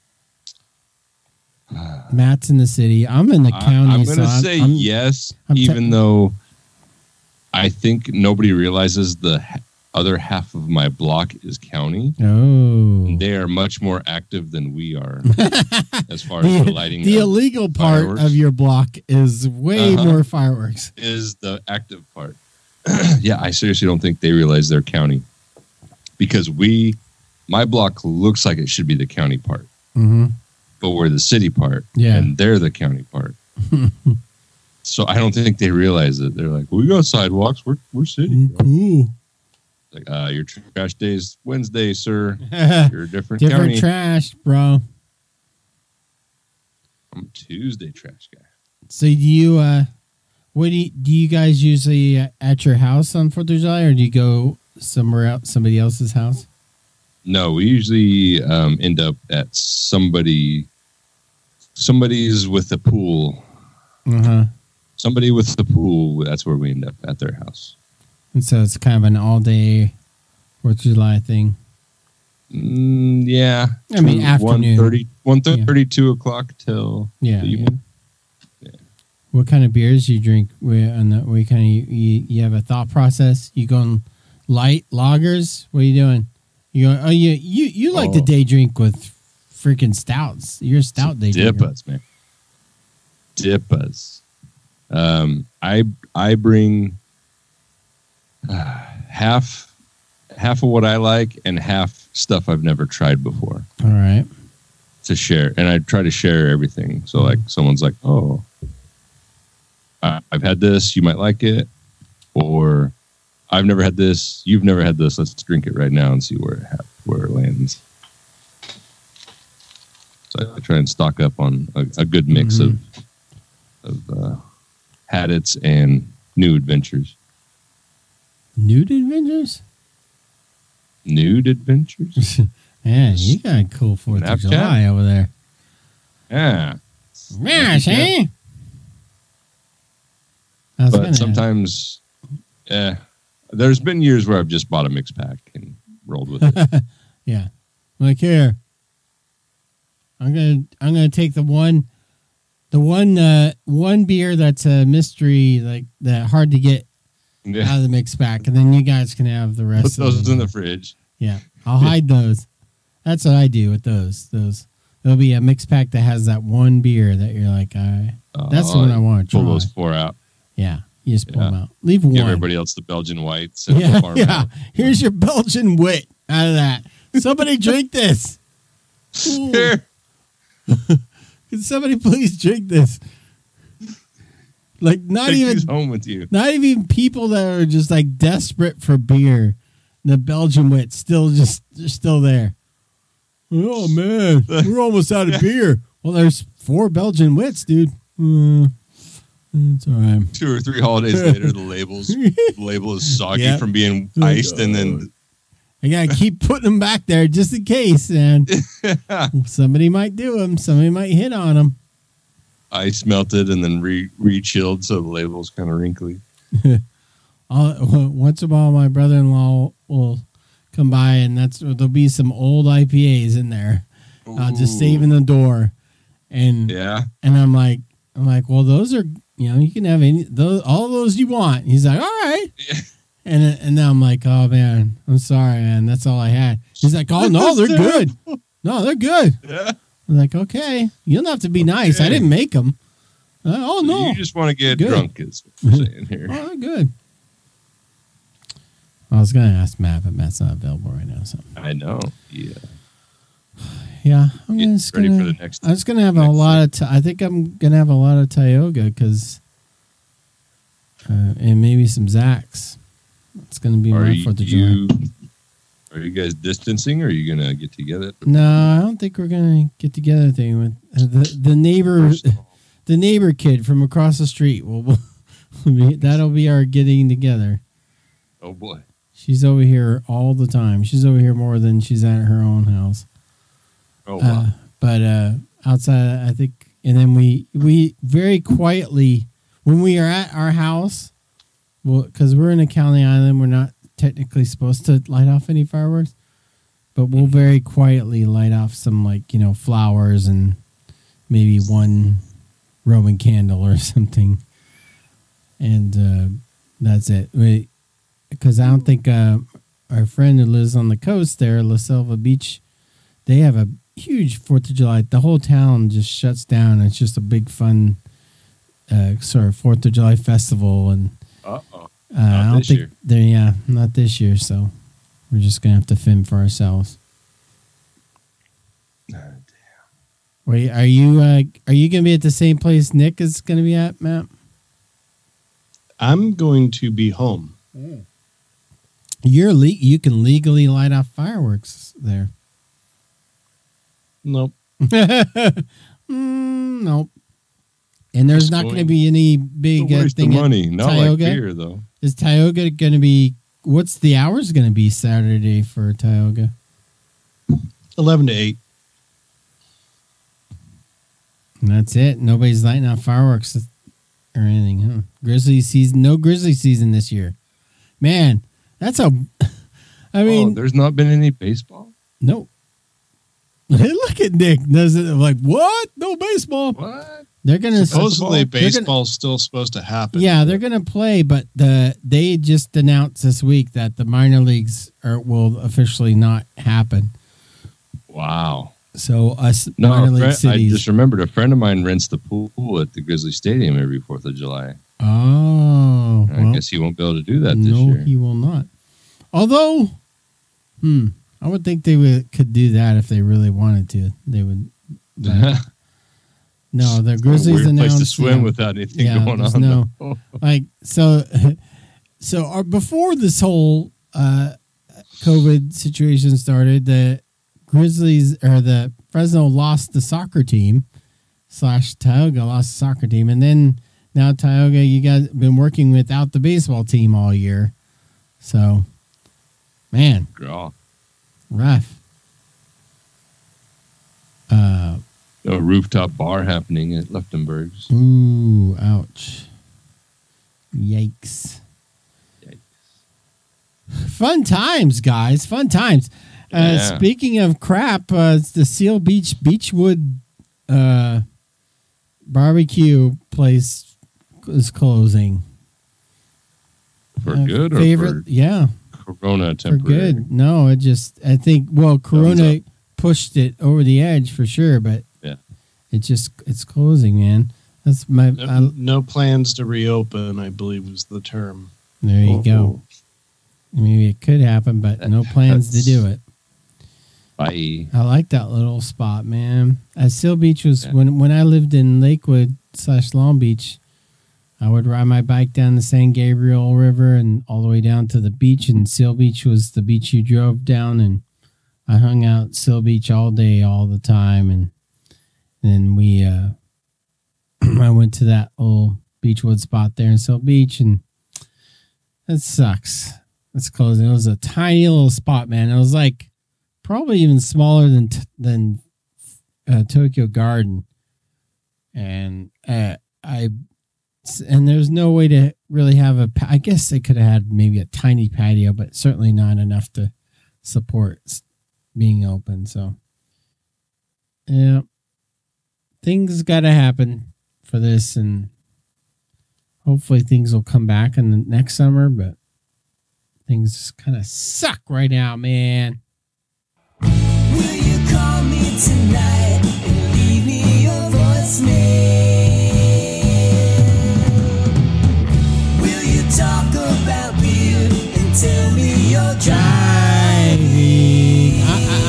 Matt's in the city. I'm in the I, county. I'm so going to I'm- say I'm- yes, I'm te- even though I think nobody realizes the ha- other half of my block is county. Oh, They are much more active than we are as far as the, the lighting the of illegal part fireworks. of your block is way Uh-huh. more fireworks. is the active part. Yeah, I seriously don't think they realize they're county because we, my block looks like it should be the county part, Mm-hmm. but we're the city part, Yeah. and they're the county part. So I don't think they realize it. They're like, we got sidewalks. We're we're city. bro." Cool. Like, uh, your trash day's Wednesday, sir. You're a different, Different county. trash, bro. I'm a Tuesday trash guy. So do you? Uh, What do you, do you guys usually uh, at your house on Fourth of July, or do you go somewhere else, somebody else's house? No, we usually um, end up at somebody. Somebody's with a pool. Uh huh. Somebody with the pool. That's where we end up at their house. And so it's kind of an all day Fourth of July thing. Mm, yeah. I mean, afternoon. one thirty, one thirty, two o'clock till Yeah. the yeah. evening. What kind of beers you drink? Where on the what kind of you, you, you have a thought process? You going light lagers? What are you doing? You going, oh you you you like to Oh. day drink with freaking stouts. You're a stout day drinker. Dippas, man. Dippas. Um, I I bring uh, half half of what I like and half stuff I've never tried before All right. to share, and I try to share everything. So like someone's like, oh. Uh, I've had this. You might like it, or I've never had this. You've never had this. Let's drink it right now and see where it ha- where it lands. So I, I try and stock up on a, a good mix Mhm. of of uh, habits and new adventures. Nude adventures? Nude adventures. Man, you got a cool Fourth of Snapchat? July over there. Yeah, Yeah, see? I was but gonna- sometimes, yeah. There's been years where I've just bought a mix pack and rolled with it. yeah. Like here. I'm gonna I'm gonna take the one the one uh one beer that's a mystery, like that hard to get Yeah. out of the mix pack, and then you guys can have the rest Put of those them. in the fridge. Yeah. I'll hide those. That's what I do with those. Those there'll be a mix pack that has that one beer that you're like, I that's the one I want to Pull try. those four out. Yeah. You just pull Yeah. them out. Leave one. Give everybody else the Belgian whites. And Yeah, the farm yeah. out. Here's your Belgian wit out of that. Somebody drink this. Ooh. Here. Can somebody please drink this? Like not Take even these home with you. not even people that are just like desperate for beer. The Belgian wit still just they're still there. Oh man, we're almost out of beer. Well, there's four Belgian wits, dude. Uh, it's all right. Two or three holidays later, the labels the label is soggy Yeah. from being iced, and then I gotta keep putting them back there just in case, and somebody might do them. Somebody might hit on them. ice melted and then re re chilled, so the label's kind of wrinkly. I'll, once in a while, my brother-in-law will come by, and that's there'll be some old I P As in there, uh, just Ooh. saving the door, and Yeah, and I'm like, I'm like, well, those are you know you can have any those all those you want. He's like, all right, and and then I'm like, oh man, I'm sorry, man, that's all I had. He's like, oh no, they're good. No, they're good. yeah. I'm like, okay, you don't have to be nice. I Okay. didn't make them. Uh, oh So no, you just want to get Good. drunk, is what we're saying here. oh they're good. I was gonna ask Matt, but Matt's not available right now. So I know. Yeah. yeah, I'm Get just ready gonna. for the next- I'm just gonna have a next lot of. T- I think I'm gonna have a lot of Tioga because, uh, and maybe some Zax. It's gonna be Are my you, Fourth of July. you are you guys distancing, or are you gonna get together? No, I don't think we're gonna get together. Thing with uh, the the neighbor, the neighbor kid from across the street. Will will be, that'll be our getting together. Oh boy. She's over here all the time. She's over here more than she's at her own house. Oh wow. Uh, but uh, outside, I think, and then we we very quietly when we are at our house, well, because we're in a county island, we're not technically supposed to light off any fireworks, but we'll very quietly light off some like you know flowers and maybe one Roman candle or something, and uh, that's it. We, because I don't think uh, our friend who lives on the coast there, La Selva Beach, they have a huge Fourth of July. The whole town just shuts down. It's just a big fun uh, sort of Fourth of July festival, and Uh oh. uh, I don't this think year. they're yeah, not this year. So we're just gonna have to fend for ourselves. Wait, are you uh, are you gonna be at the same place Nick is gonna be at, Matt? I'm going to be home. You're le- you can legally light off fireworks there. Nope. mm, nope. And there's Just not going to going- be any It's a big uh, waste of thing. at- money. Not Tioga? like beer, though. Is Tioga going to be? What's the hours going to be Saturday for Tioga? eleven to eight. And that's it. Nobody's lighting off fireworks or anything, huh? Grizzly season. No grizzly season this year. Man, that's a. I Oh, mean, there's not been any baseball? no. Hey, look at Nick. Does it like what? No baseball. What? They're gonna Supposedly, they're gonna- baseball's still supposed to happen. Yeah, they're gonna play, but the they just announced this week that the minor leagues are will officially not happen. Wow. So us No, minor a league friend, I cities. just remembered a friend of mine rents the pool at the Grizzly Stadium every fourth of July. oh, I well, guess he won't be able to do that this no, year. he will not. Although, hmm, I would think they would could do that if they really wanted to. They would. but- no, the Grizzlies Weird place announced to swim yeah, without anything yeah, going there's on. no- though. like so so uh, before this whole uh COVID situation started, the Grizzlies or the Fresno lost the soccer team slash Tioga lost the soccer team, and then now Tioga, you guys have been working without the baseball team all year, so man, Oh, rough. uh a rooftop bar happening at Leftenberg's. ooh, ouch, yikes. Fun times, guys. Fun times. Uh, Yeah. Speaking of crap, uh, it's the Seal Beach Beechwood uh, barbecue place is closing. For Uh, good or favorite? Yeah, for Corona for temporary? good. No, it just I think well, Corona pushed it over the edge for sure, but Yeah. it just it's closing, man. That's my. No, I, no plans to reopen, I believe was the term. there you Oh, go. Maybe it could happen, but no plans to That's- do it. Bye. I like that little spot, man. Uh, Seal Beach was Yeah. when when I lived in Lakewood slash Long Beach. I would ride my bike down the San Gabriel River and all the way down to the beach. And Seal Beach was the beach you drove down, and I hung out at Seal Beach all day, all the time. And then we, uh, I went to that little Beechwood spot there in Seal Beach, and it sucks. It's closing. It was a tiny little spot, man. It was like probably even smaller than than uh, Tokyo Garden, and uh, I and there's no way to really have a. I guess they could have had maybe a tiny patio, but certainly not enough to support being open. So, yeah, things got to happen for this, and hopefully things will come back in the next summer. But things just kind of suck right now, man. Will you call me tonight and leave me your voicemail? Will you talk about beer and tell me you're driving? Ah, ah,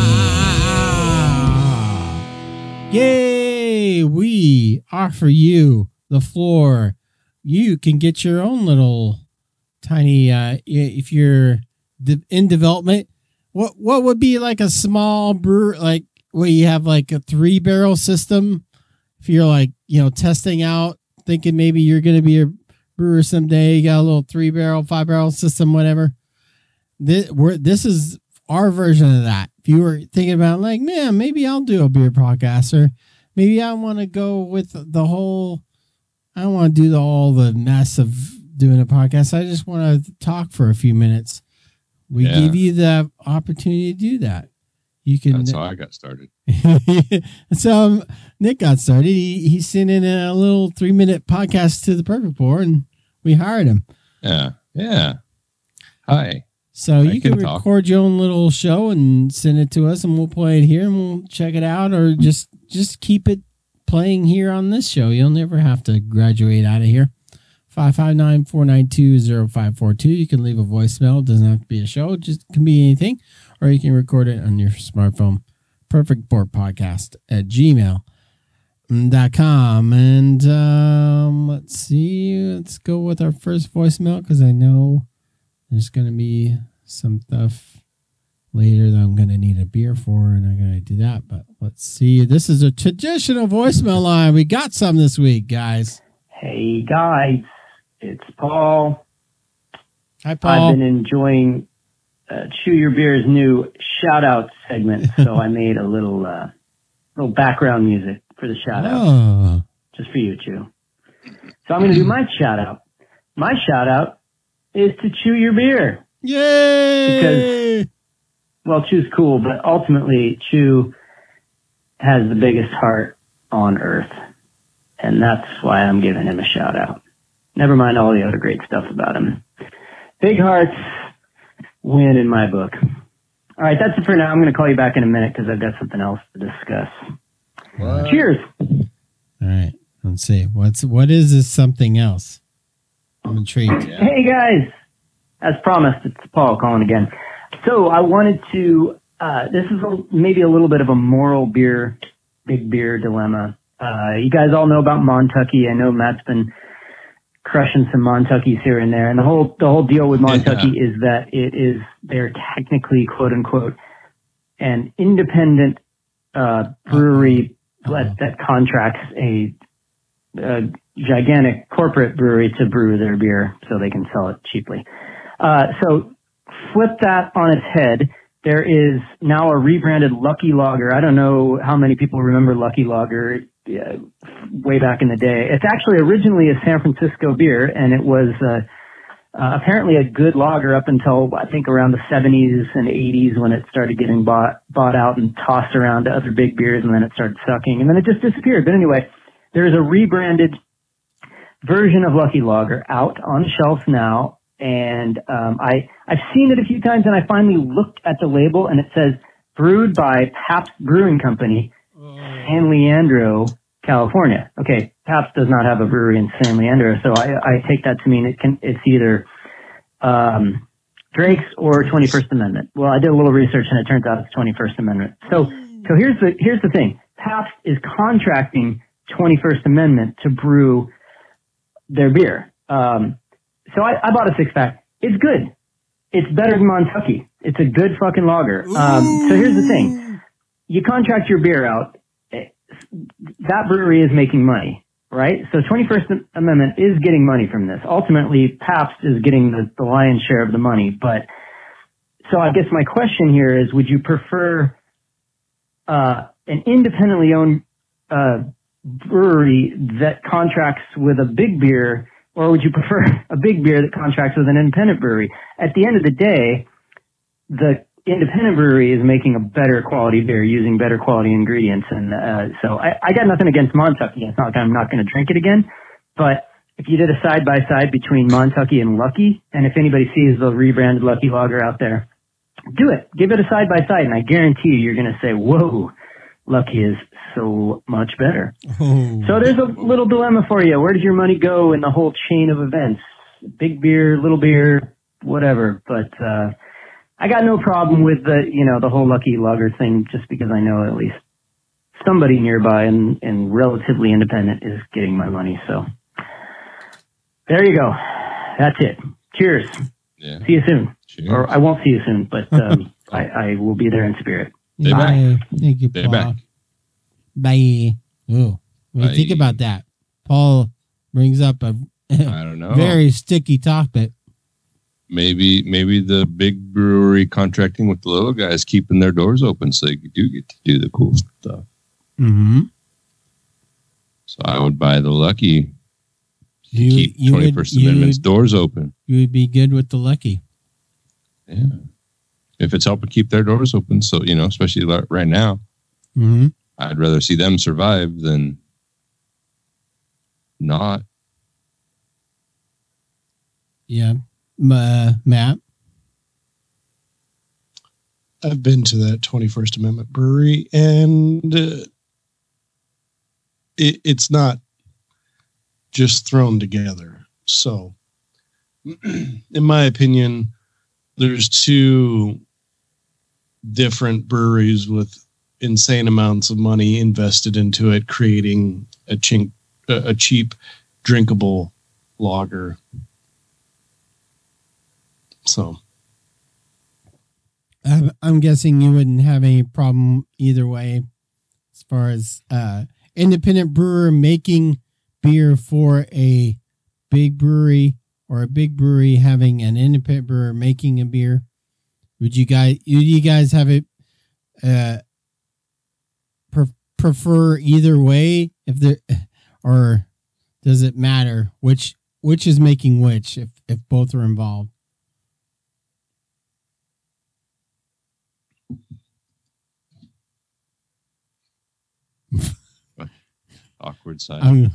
ah, ah, ah. Yay! We offer you the floor. You can get your own little tiny. Uh, if you're de- in development, what what would be like a small brewer, like where you have like a three barrel system? If you're like you know testing out, thinking maybe you're going to be a brewer someday, you got a little three barrel, five barrel system, whatever. This, we're, this is our version of that. If you were thinking about like, man, maybe I'll do a beer podcast, or maybe I want to go with the whole, I don't want to do the, all the mess of doing a podcast. I just want to talk for a few minutes. We Yeah. give you the opportunity to do that. You can. That's how I got started. So um, Nick got started. He, he sent in a little three minute podcast to the Perfect Pour, and we hired him. Yeah. Yeah. Hi. So I you can, can talk. record your own little show and send it to us, and we'll play it here, and we'll check it out, or just just keep it playing here on this show. You'll never have to graduate out of here. five five nine, four nine two, zero five four two. You can leave a voicemail. It doesn't have to be a show. It just can be anything, or you can record it on your smartphone. Perfect Port Podcast at gmail dot com. And um, let's see. Let's go with our first voicemail, because I know there's going to be some stuff later that I'm going to need a beer for, and I'm going to do that. But let's see. This is a traditional voicemail line. We got some this week, guys. Hey guys, it's Paul. Hi, Paul. I've been enjoying uh, Chew Your Beer's new shout out segment, so I made a little uh, little background music for the shout out, Oh. just for you, Chew. So I'm going to do my shout out. My shout out is to Chew Your Beer. Yay! Well, Chew's cool, but ultimately Chew has the biggest heart on earth, and that's why I'm giving him a shout out. Never mind all the other great stuff about him. Big hearts win in my book. All right, that's it for now. I'm going to call you back in a minute because I've got something else to discuss. What? Cheers. All right. Let's see. What's what is this something else? I'm intrigued. Hey guys, as promised, it's Paul calling again. So I wanted to. Uh, this is a, maybe a little bit of a moral beer, big beer dilemma. Uh, you guys all know about Montucky. I know Matt's been crushing some Montuckies here and there, and the whole the whole deal with Montucky Yeah. is that it is they're technically quote unquote an independent uh, brewery Uh-oh. that, that contracts a, a gigantic corporate brewery to brew their beer so they can sell it cheaply. Uh, so flip that on its head. There is now a rebranded Lucky Lager. I don't know how many people remember Lucky Lager uh, way back in the day. It's actually originally a San Francisco beer, and it was uh, uh, apparently a good lager up until I think around the seventies and eighties when it started getting bought bought out and tossed around to other big beers, and then it started sucking, and then it just disappeared. But anyway, there is a rebranded version of Lucky Lager out on shelves now. And um, I, I've seen it a few times, and I finally looked at the label, and it says brewed by Pabst Brewing Company, San Leandro, California. Okay, Pabst does not have a brewery in San Leandro, so I, I take that to mean it can it's either um, Drake's or twenty-first Amendment. Well, I did a little research, and it turns out it's twenty-first Amendment. So, so here's the here's the thing: Pabst is contracting twenty-first Amendment to brew their beer. Um, So I, I bought a six pack. It's good. It's better than Montucky. It's a good fucking lager. Um, so here's the thing. You contract your beer out. That brewery is making money, right? So twenty-first Amendment is getting money from this. Ultimately, Pabst is getting the, the lion's share of the money. But so I guess my question here is, would you prefer uh, an independently owned uh, brewery that contracts with a big beer, or would you prefer a big beer that contracts with an independent brewery? At the end of the day, the independent brewery is making a better quality beer using better quality ingredients. And uh, so I, I got nothing against Montucky. It's not like I'm not going to drink it again. But if you did a side-by-side between Montucky and Lucky, and if anybody sees the rebranded Lucky Lager out there, do it. Give it a side-by-side, and I guarantee you you're going to say, whoa, Lucky is so much better. Oh. So there's a little dilemma for you. Where does your money go in the whole chain of events? Big beer, little beer, whatever. But uh, I got no problem with the, you know, the whole Lucky Lager thing, just because I know at least somebody nearby and, and relatively independent is getting my money. So there you go. That's it. Cheers. Yeah. See you soon. Cheers. Or I won't see you soon, but um, I, I will be there in spirit. Stay Bye. Thank you, Stay Paul. back. Bye. Oh, what do you think Bye. about that? Paul brings up a I don't know. very sticky topic. Maybe maybe the big brewery contracting with the little guys, keeping their doors open so you do get to do the cool stuff. Mm-hmm. So I would buy the Lucky. You, keep you would, twenty-first you Amendment's would, doors open. you would be good with the Lucky. Yeah. If it's helping keep their doors open, so, you know, especially li- right now, Mm-hmm. I'd rather see them survive than not. Yeah. Uh, Matt? I've been to that twenty-first Amendment brewery, and uh, it, it's not just thrown together. So, in my opinion, there's two different breweries with insane amounts of money invested into it, creating a, chink, a cheap, drinkable lager. So, I'm I'm guessing you wouldn't have any problem either way, as far as uh, independent brewer making beer for a big brewery, or a big brewery having an independent brewer making a beer. Would you guys, would you guys have it uh, pre- prefer either way, if there, or does it matter which which is making which if if both are involved? Awkward side. Um,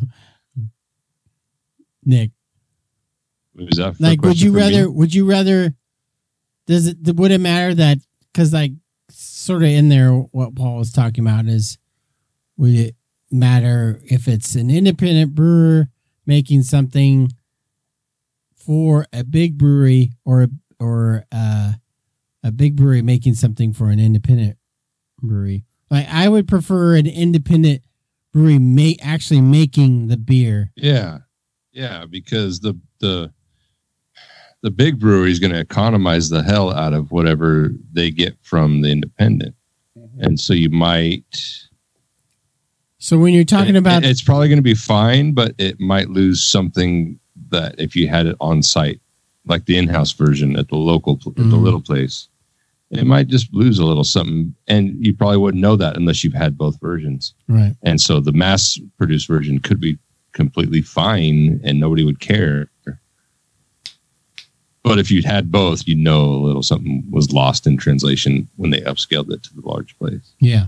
Nick, Was that for a like, would question you for me? rather? Would you rather? Does it? Would it matter that? Because like, sort of in there, what Paul was talking about is, would it matter if it's an independent brewer making something for a big brewery, or or uh, a big brewery making something for an independent brewery? Like, I would prefer an independent brewery ma- actually making the beer. Yeah, yeah, because the the the big brewery is going to economize the hell out of whatever they get from the independent, and so you might. So when you're talking it- about, it's probably going to be fine, but it might lose something that if you had it on site, like the in-house version at the local pl- at the Mhm. little place, it might just lose a little something, and you probably wouldn't know that unless you've had both versions. right? And so the mass produced version could be completely fine and nobody would care. But if you'd had both, you'd know a little something was lost in translation when they upscaled it to the large place. Yeah.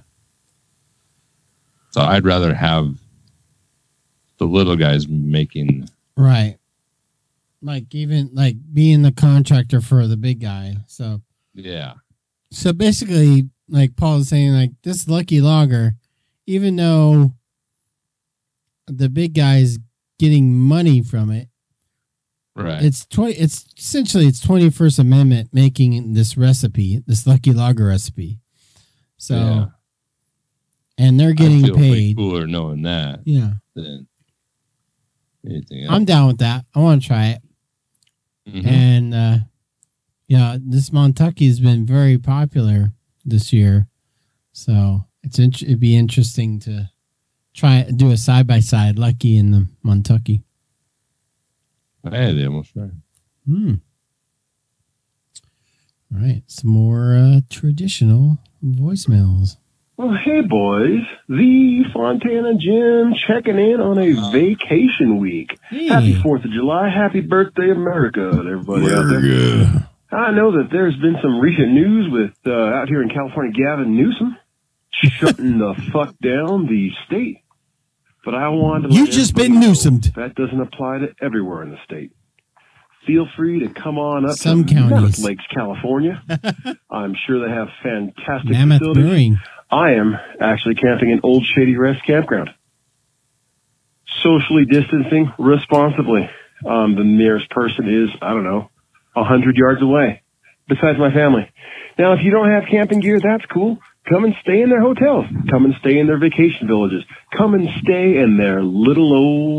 So I'd rather have the little guys making. Right. Like, even like being the contractor for the big guy. So Yeah. so basically, like Paul is saying, like, this Lucky Lager, even though the big guy is getting money from it, Right. it's twenty. It's essentially it's twenty-first Amendment making this recipe, this Lucky Lager recipe. So, Yeah. and they're I getting feel way paid. cooler knowing that Yeah, than anything else. I'm down with that. I want to try it. Mhm. And uh, yeah, this Montucky has been very popular this year, so it's int- it'd be interesting to try do a side by side, Lucky and the Montucky. Hey, they almost right. Hmm. All right, some more uh, traditional voicemails. Well, hey, boys. The Fontana Jim checking in on a vacation week. Hey. Happy fourth of July. Happy birthday, America, to everybody out there. I know that there's been some recent news with, uh, out here in California, Gavin Newsom shutting the fuck down the state. But I wanted to You let just everybody been know Newsomed. that doesn't apply to everywhere in the state. Feel free to come on up Some to counties. Mammoth Lakes, California. I'm sure they have fantastic Mammoth facilities. Brewing. I am actually camping in Old Shady Rest Campground. Socially distancing responsibly. Um, the nearest person is, I don't know, a hundred yards away, besides my family. Now, if you don't have camping gear, that's cool. Come and stay in their hotels. Come and stay in their vacation villages. Come and stay in their little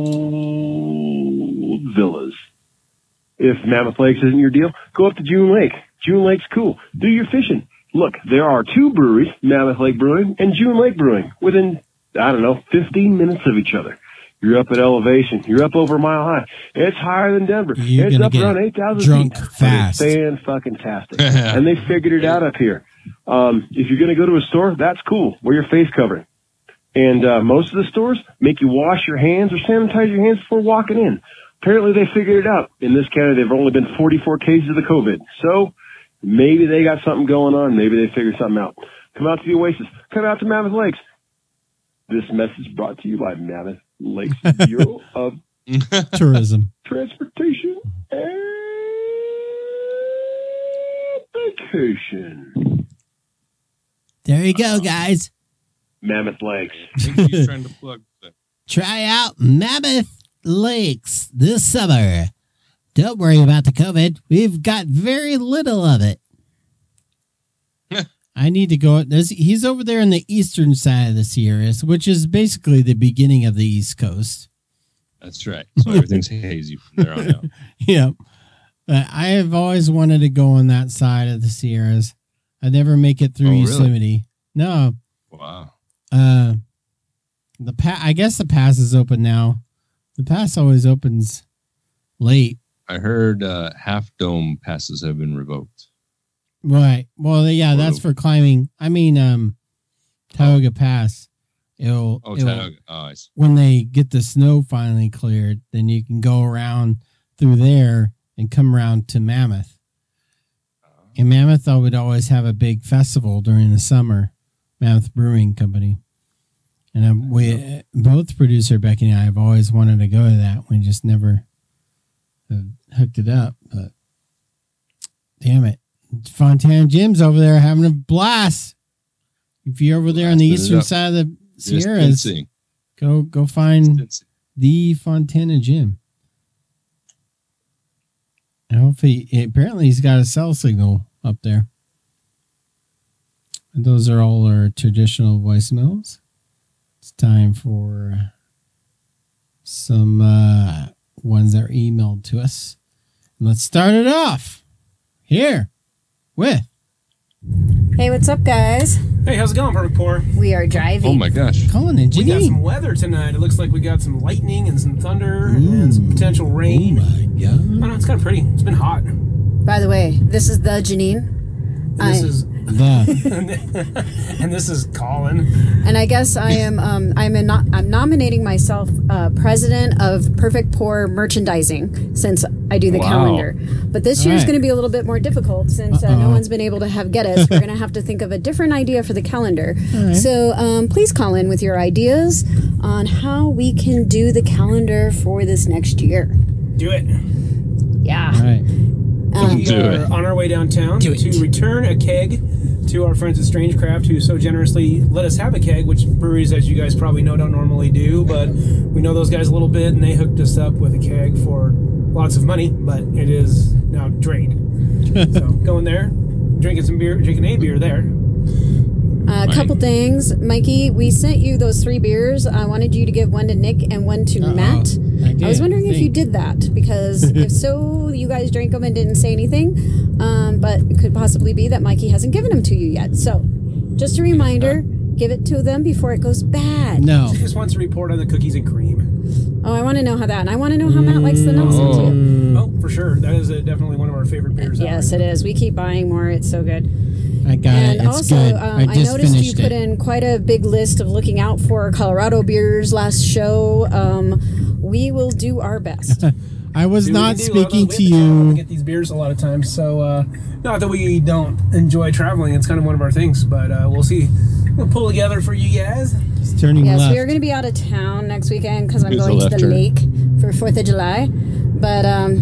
old villas. If Mammoth Lakes isn't your deal, go up to June Lake. June Lake's cool. Do your fishing. Look, there are two breweries, Mammoth Lake Brewing and June Lake Brewing, within, I don't know, fifteen minutes of each other. You're up at elevation. You're up over Mile High. It's higher than Denver. You're it's gonna up get around eight thousand drunk feet. fast. It's fan-fucking-tastic. And they figured it out up here. Um, if you're going to go to a store, that's cool. Wear your face covering. And uh, most of the stores make you wash your hands or sanitize your hands before walking in. Apparently they figured it out. In this county, there have only been forty-four cases of the COVID. So maybe they got something going on. Maybe they figured something out. Come out to the Oasis. Come out to Mammoth Lakes. This message brought to you by Mammoth Lakes Bureau of Tourism. Transportation and Vacation. There you go, guys. Mammoth Lakes. I think he's trying to plug that. Try out Mammoth Lakes this summer. Don't worry about the COVID. We've got very little of it. I need to go. There's, he's over there on the eastern side of the Sierras, which is basically the beginning of the East Coast. That's right. So everything's hazy from there on out. Yeah. But I have always wanted to go on that side of the Sierras. I never make it through Oh, really? Yosemite. No. Wow. Uh, the pa- I guess the pass is open now. The pass always opens late. I heard uh, Half Dome passes have been revoked. Right. Well, yeah, that's Whoa. for climbing. I mean, um, Tioga Pass. It'll, Oh, it'll Tioga. Oh, I see. when they get the snow finally cleared, then you can go around through there and come around to Mammoth. And Mammoth, I would always have a big festival during the summer. Mammoth Brewing Company. And um, we both producer Becky and I have always wanted to go to that. We just never uh, hooked it up. But damn it, Fontana Jim's over there having a blast. If you're over there on the Blasting it eastern up. side of the Just Sierras, Cincy. go go find Cincy. the Fontana Jim. And hopefully, apparently, he's got a cell signal up there. And those are all our traditional voicemails. It's time for some uh, ones that are emailed to us. And let's start it off here with. Hey, what's up, guys? Hey, how's it going, Perfect Pour? We are driving. Oh my gosh. Colin and We got Ginny. some weather tonight. It looks like we got some lightning and some thunder and some potential rain. Oh my I God. don't know, it's kind of pretty. It's been hot. By the way, this is the Janine. And this I- is The. and this is Colin. And I guess I am um, I'm a no- I'm nominating myself uh, president of Perfect Pour Merchandising since I do the Wow. calendar. But this year's All right. going to be a little bit more difficult since uh, no Uh-oh. one's been able to have get us. We're going to have to think of a different idea for the calendar. right. So um, please call in with your ideas on how we can do the calendar for this next year. Do it. Yeah. All right. Um, We Do are it. on our way downtown Do to it. return a keg to our friends at Strange Craft, who so generously let us have a keg, which breweries, as you guys probably know, don't normally do. But we know those guys a little bit, and they hooked us up with a keg for lots of money, but it is now drained. So going there, drinking some beer, drinking a beer there. Uh, a couple things, Mikey. We sent you those three beers. I wanted you to give one to Nick and one to Uh-oh. Matt. I I was did. wondering if you Thank- did that because if so, you guys drank them and didn't say anything. Um, but it could possibly be that Mikey hasn't given them to you yet. So, just a reminder: give it to them before it goes bad. No. She just wants to report on the cookies and cream. Oh, I want to know how that, and I want to know how Matt likes the Nelson Oh. too. Oh, for sure. That is uh definitely one of our favorite beers. out Yes, there. it is. We keep buying more. It's so good. I got And it. It's also, good. um, I I, just noticed you finished put it. in quite a big list of looking out for Colorado beers last show. Um, we will do our best. I was See what not we can do. speaking We have to travel you. get these beers a lot of times, so uh, not that we don't enjoy traveling. It's kind of one of our things, but uh, we'll see. We'll pull together for you guys. It's turning Yes, left. we are going to be out of town next weekend because I'm Here's going the to left the turn. lake for fourth of July. But um,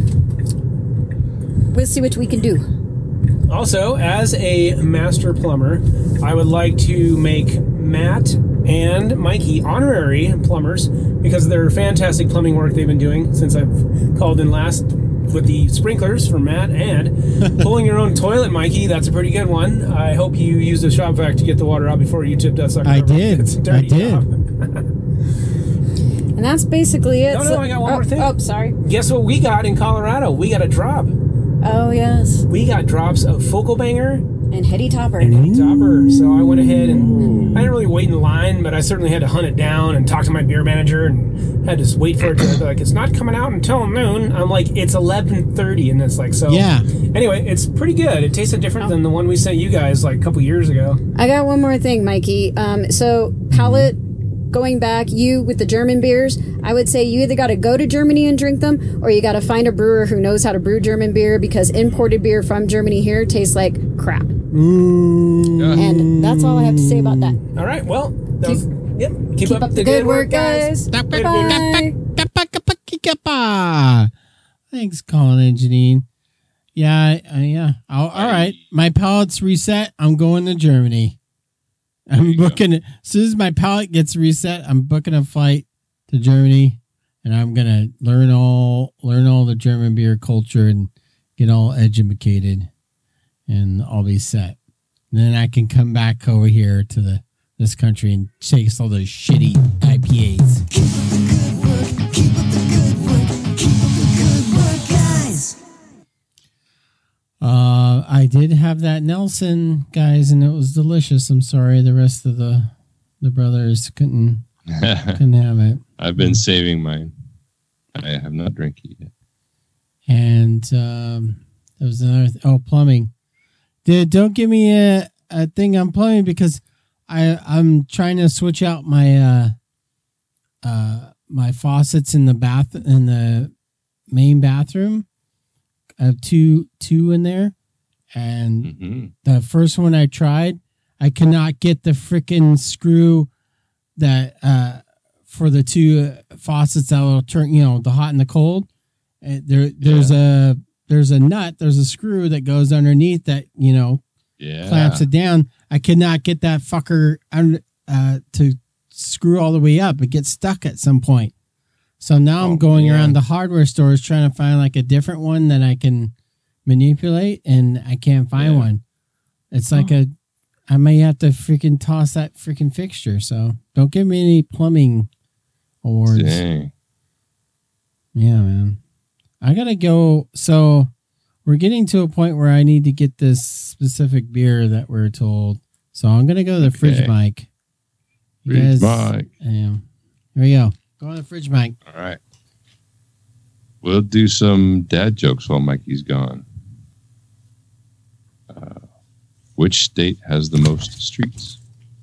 we'll see what we can do. Also, as a master plumber, I would like to make Matt and Mikey honorary plumbers because of their fantastic plumbing work they've been doing since I've called in last with the sprinklers for Matt and pulling your own toilet, Mikey. That's a pretty good one. I hope you used the shop vac to get the water out before you tipped that sucker. I over. did. It's a I dirty did. job. And that's basically it. No, no, So- I got one oh, more thing. Oh, sorry. Guess what we got in Colorado? We got a drop. Oh, yes. We got drops of Focal Banger And Hetty Topper. and Heady Topper. So I went ahead and I didn't really wait in line, but I certainly had to hunt it down and talk to my beer manager and had to wait for it to be like, it's not coming out until noon. I'm like, it's eleven thirty, and it's like, so. Yeah. Anyway, it's pretty good. It tasted different than the one we sent you guys like a couple years ago. I got one more thing, Mikey. Um, so, palate, going back, you with the German beers, I would say you either got to go to Germany and drink them, or you got to find a brewer who knows how to brew German beer because imported beer from Germany here tastes like crap. Mm. And that's all I have to say about that. All right, well, that was, yep. Keep, Keep up the good work, guys. Later, dude. Bye. Thanks, Colin and Janine. Yeah, uh, yeah. All, all right. My palate's reset. I'm going to Germany. I'm booking it. As soon as my palate gets reset, I'm booking a flight to Germany, and I'm gonna learn all learn all the German beer culture and get all educated, and I'll be set. And then I can come back over here to the this country and chase all those shitty I P As. Keep up the good work. Keep up the good work. Keep up the good work, guys. Uh, I I did have that Nelson, guys, and it was delicious. I'm sorry, the rest of the the brothers couldn't couldn't have it. I've been saving mine. I have not drank it yet. And um, there was another. Th- oh, plumbing. Dude, don't give me a, a thing on plumbing because I I'm trying to switch out my uh uh my faucets in the bath in the main bathroom. I have two two in there, and Mm-hmm. the first one I tried, I could not get the freaking screw that uh for the two uh, faucets that will turn, you know, the hot and the cold. And there there's a there's a nut, there's a screw that goes underneath that, you know, Yeah. clamps it down. I could not get that fucker un- uh, to screw all the way up. It gets stuck at some point. So now I'm Oh, going man. around the hardware stores trying to find like a different one that I can manipulate, and I can't find Yeah. one. It's like a, I may have to freaking toss that freaking fixture. So don't give me any plumbing awards. Dang. Yeah, man. I gotta go. So we're getting to a point where I need to get this specific beer that we're told. So I'm gonna go to the fridge Okay. mic. You Fridge guys- mic. Yeah. Here we go. Go on the fridge mic. All right. We'll do some dad jokes while Mikey's gone. Uh, which state has the most streets?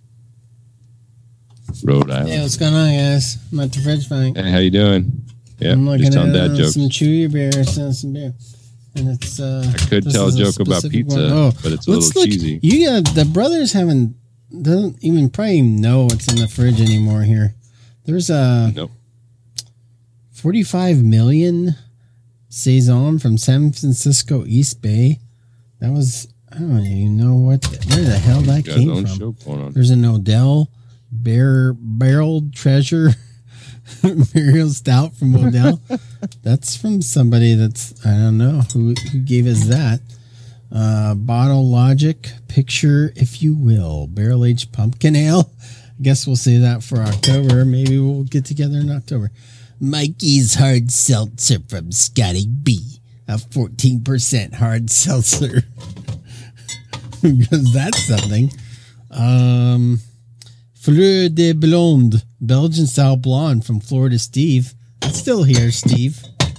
Rhode Island. Hey, what's going on, guys? I'm at the fridge mic. Hey, how you doing? Yeah, I'm looking just telling at dad uh, jokes. some chewy beer, some, some beer, and it's. Uh, I could this tell a is joke about specific pizza, one. Oh, but it's a let's little look- cheesy. You uh, the brothers haven't doesn't even probably even know what's in the fridge anymore. Here, there's a Nope. forty-five million saison from San Francisco East Bay. That was I don't even know what the, where the hell that Got his came own from. show going on. There's an Odell Bear Barreled Treasure Imperial Stout from Odell. That's from somebody that's I don't know who who gave us that. Uh, Bottle Logic Picture, if you will, barrel aged pumpkin ale. I guess we'll say that for October. Maybe we'll get together in October. Mikey's Hard Seltzer from Scotty B, a fourteen percent hard seltzer. Because that's something. Um, Fleur de Blonde, Belgian style blonde from Florida Steve. It's still here, Steve.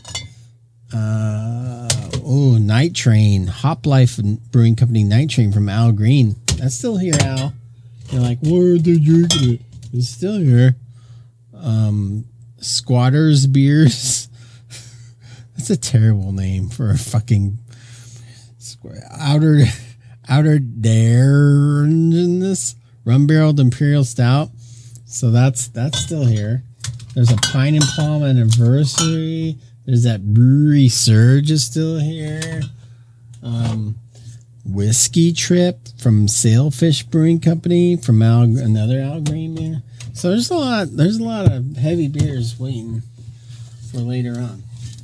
Uh, oh, Night Train, Hop Life Brewing Company Night Train from Al Green. That's still here, Al. You're like, where are they drinking it? It's still here. Um, Squatters Beers. That's a terrible name for a fucking squ- outer outer Darness rum barreled imperial stout. So that's that's still here. There's a Pine and Palm anniversary. There's that Brewery Surge is still here. Um, Whiskey Trip from Sailfish Brewing Company from Al, another Al Green beer. So there's a lot. There's a lot of heavy beers waiting for later on.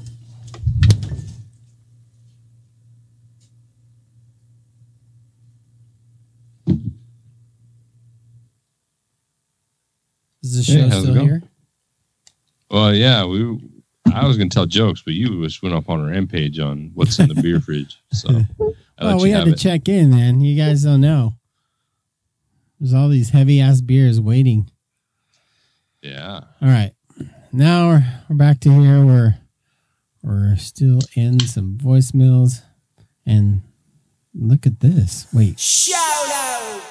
Is the show Hey, how's it still going? here? Well, yeah, we. I was gonna tell jokes, but you just went off on a rampage on what's in the beer fridge. So I Well, let we you had have to it. check in, man. You guys don't know. There's all these heavy ass beers waiting. Yeah. All right. Now we're, we're back to here. We're we're still in some voicemails. And look at this. Wait. Shout out.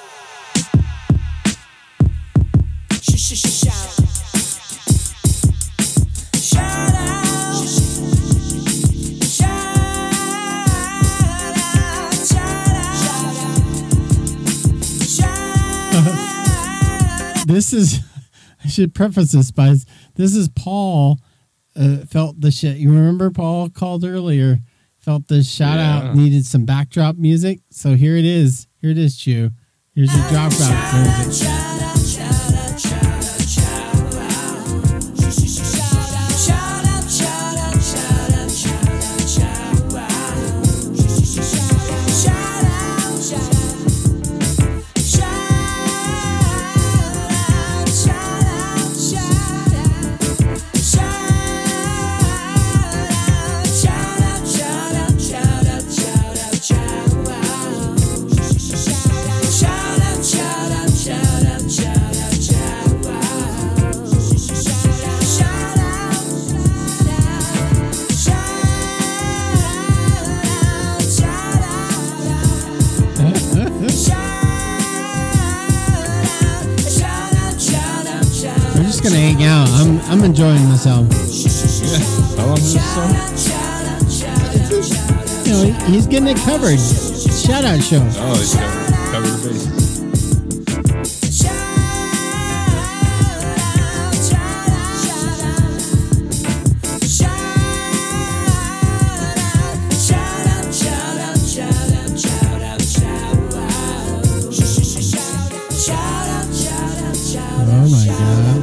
Sh- sh- sh- shout. Shout out. Shout out. Shout out. Shout out. This is I should preface this by this is Paul uh, felt the shit. You remember Paul called earlier, felt the shout Yeah. out needed some backdrop music. So here it is. Here it is, Chew. Here's your drop out music. I'm enjoying myself. Yeah. How long is this song? You know, he- he's getting it covered. Shout out show. Oh, he's covered, covered the bases. Oh my god.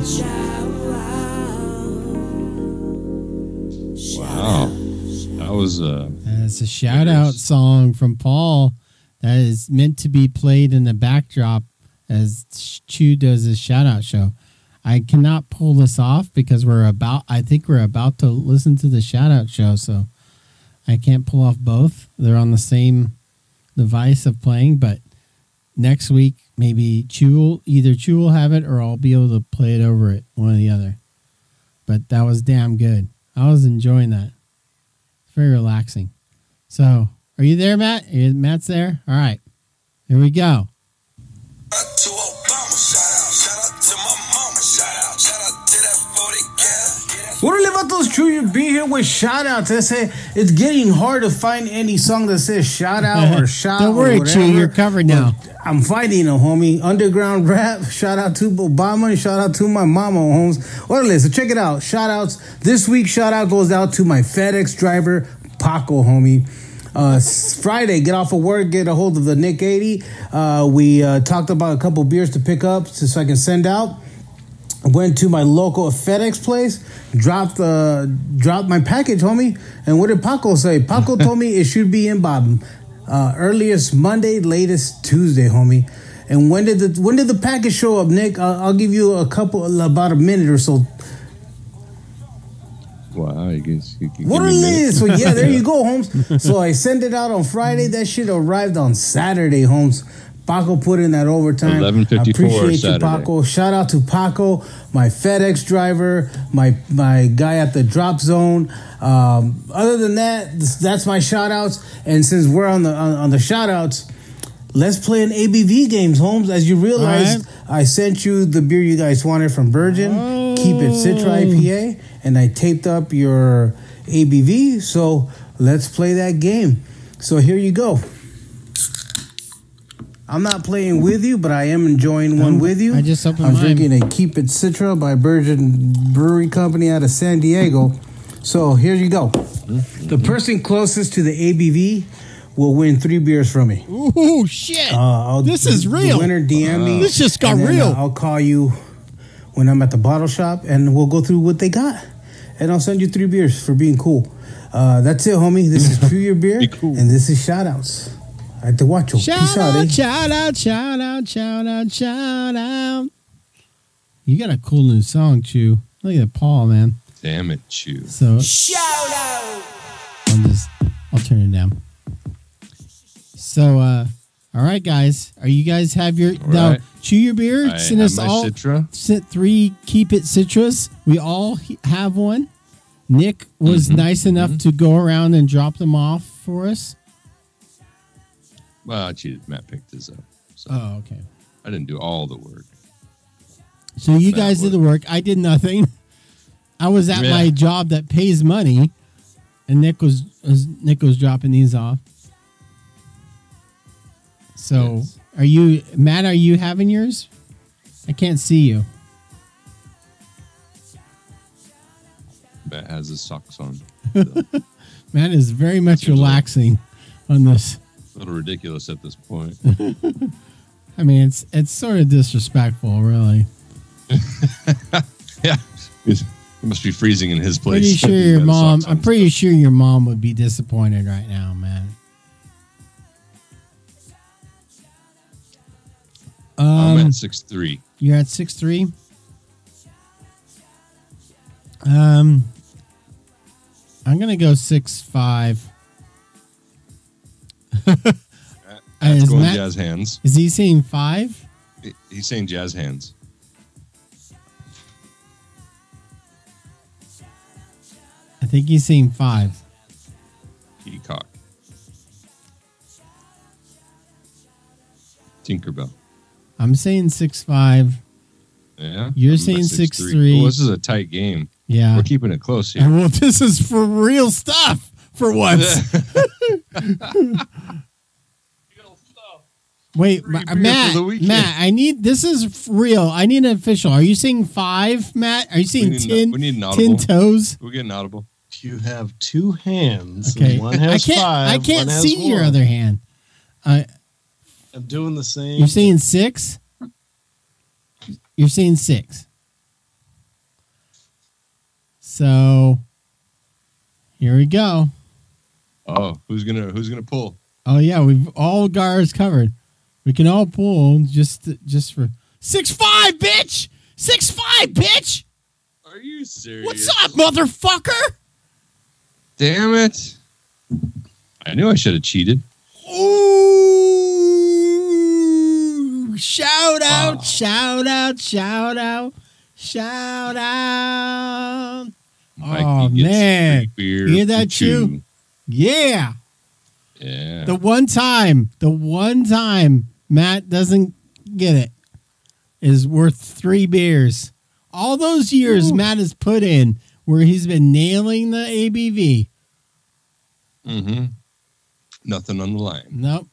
Wow. That was uh That's a shout out song from Paul that is meant to be played in the backdrop as Chew does his shout out show. I cannot pull this off because we're about, I think we're about to listen to the shout out show. So I can't pull off both. They're on the same device of playing, but next week, maybe Chew will, either Chew will have it or I'll be able to play it over it, one or the other. But that was damn good. I was enjoying that. It's very relaxing. So, are you there, Matt? Are you- Matt's there? All right. Here we go. What are vatos, True? You be here with shout outs. I say it's getting hard to find any song that says shout out or shout. Don't worry, or Chew, whatever. you're covered now. But I'm finding them, homie. Underground rap. Shout out to Obama and shout out to my mama, homes. Orale, so check it out. Shout outs. This week, shout out goes out to my FedEx driver, Paco, homie. Uh, s- Friday, get off of work, get a hold of the Nick eighty. Uh, we uh, talked about a couple beers to pick up so, so I can send out. Went to my local FedEx place, dropped the dropped my package, homie. And what did Paco say? Paco told me it should be in by uh, earliest Monday, latest Tuesday, homie. And when did the when did the package show up, Nick? I'll, I'll give you a couple, about a minute or so. wow, you can, you can What give it me a minute. is? So yeah, there you go, Holmes. So I sent it out on Friday. That shit arrived on Saturday, Holmes. Paco put in that overtime. eleven fifty-four I appreciate Saturday. you, Paco. Shout out to Paco, my FedEx driver, my my guy at the drop zone. Um, other than that, this- that's my shout outs. And since we're on the on, on the shout outs, let's play an A B V games, Holmes. As you realized, I sent you the beer you guys wanted from Virgin. Keep it Citra I P A, and I taped up your A B V. So let's play that game. So here you go. I'm not playing with you, but I am enjoying one Um, with you. I just opened I'm mine. drinking a Keep It Citra by Virgin Brewery Company out of San Diego. So here you go. The person closest to the A B V will win three beers from me. Ooh, shit. Uh, I'll- This is the real. winner D M me. This just got and then, real. uh, I'll call you when I'm at the bottle shop, and we'll go through what they got. And I'll send you three beers for being cool. Uh, that's it, homie. This is True Your Beer, and this is Shoutouts. At the Watcho. Shout Peace out, out, eh? shout out, shout out, shout out, shout out. You got a cool new song, Chew. Look at Paul, man. Damn it, Chew. So Shout out. I'll just I'll turn it down. So uh all right, guys. Are you guys have your All now right. chew your beer? I Send have us my all Citra. sent three keep it citrus. We all he- have one. Nick was Mhm, nice enough to go around and drop them off for us. Well, I cheated. Matt picked his up. So Oh, okay. I didn't do all the work. So you That guys did would- the work. I did nothing. I was at Yeah. my job that pays money, and Nick was, was Nick was dropping these off. So, Yes. are you Matt? Are you having yours? I can't see you. Matt has his socks on. Matt is very much relaxing on this. A little ridiculous at this point. I mean, it's it's sort of disrespectful, really. Yeah. It must be freezing in his place. Pretty sure He's your got his mom. socks I'm on. pretty sure your mom would be disappointed right now, man. I'm Um, at six three. You're at six three. Um, I'm gonna go six five. That's is going Matt- jazz hands. Is he saying five? He- He's saying jazz hands. I think he's saying five. Peacock. Tinkerbell. I'm saying six five. Yeah. You're I'm saying at six three. three. Well, this is a tight game. Yeah. We're keeping it close here. And well, this is for real stuff for once. Wait, Ma- beer Matt, for the weekend. Matt, I need this is f- real. I need an official. Are you saying five, Matt? Are you saying need an- ten? we need an ten audible. toes? We're getting audible. If you have two hands, Okay, and one has I can't. five, I can't one has see your one. other hand. Uh, I'm doing the same. you're saying six. You're saying six. So here we go. Oh, who's gonna who's gonna pull? Oh yeah, we've all guards covered. We can all pull just just for six five, bitch. Six five, bitch. Are you serious? What's up, motherfucker? Damn it! I knew I should have cheated. Ooh! Shout out! Wow. Shout out! Shout out! Shout out! Mikey Oh gets man! free beer You hear for that, Chew? Yeah. Yeah. The one time, the one time Matt doesn't get it is worth three beers. All those years Ooh. Matt has put in where he's been nailing the A B V. Mm-hmm. Nothing on the line. Nope.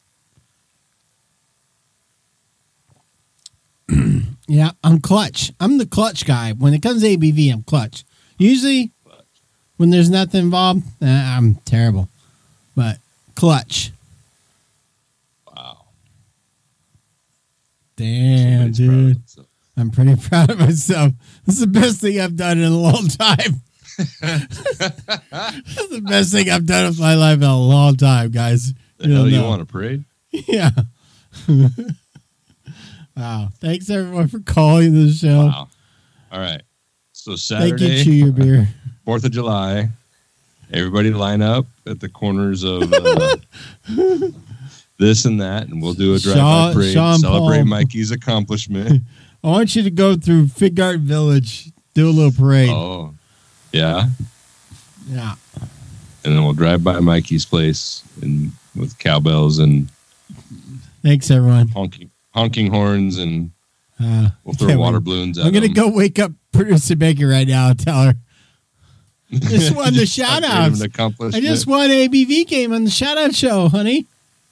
Yeah, I'm clutch. I'm the clutch guy. When it comes to A B V, I'm clutch. Usually, when there's nothing involved, eh, I'm terrible. But clutch. Wow. Damn, Somebody's proud of dude. themselves. I'm pretty proud of myself. This is the best thing I've done in a long time. This is the best thing I've done in my life in a long time, guys. The You hell don't you know. want a parade? Yeah. Wow. Thanks everyone for calling the show. Wow. All right. So Thank you, Saturday, Chew Your Beer. Fourth of July. Everybody line up at the corners of uh, this and that, and we'll do a drive-by Sean- parade. Sean Celebrate Paul. Mikey's accomplishment. I want you to go through Figart Village, do a little parade. Oh, yeah. Yeah. And then we'll drive by Mikey's place and with cowbells and Thanks, everyone. honking honking horns, and Uh, we'll throw can't water wait. balloons at I'm going to them. go wake up producer Baker right now and tell her. Just won the shout I've made him outs. an I accomplishment. just won A B V game on the shout out show, honey.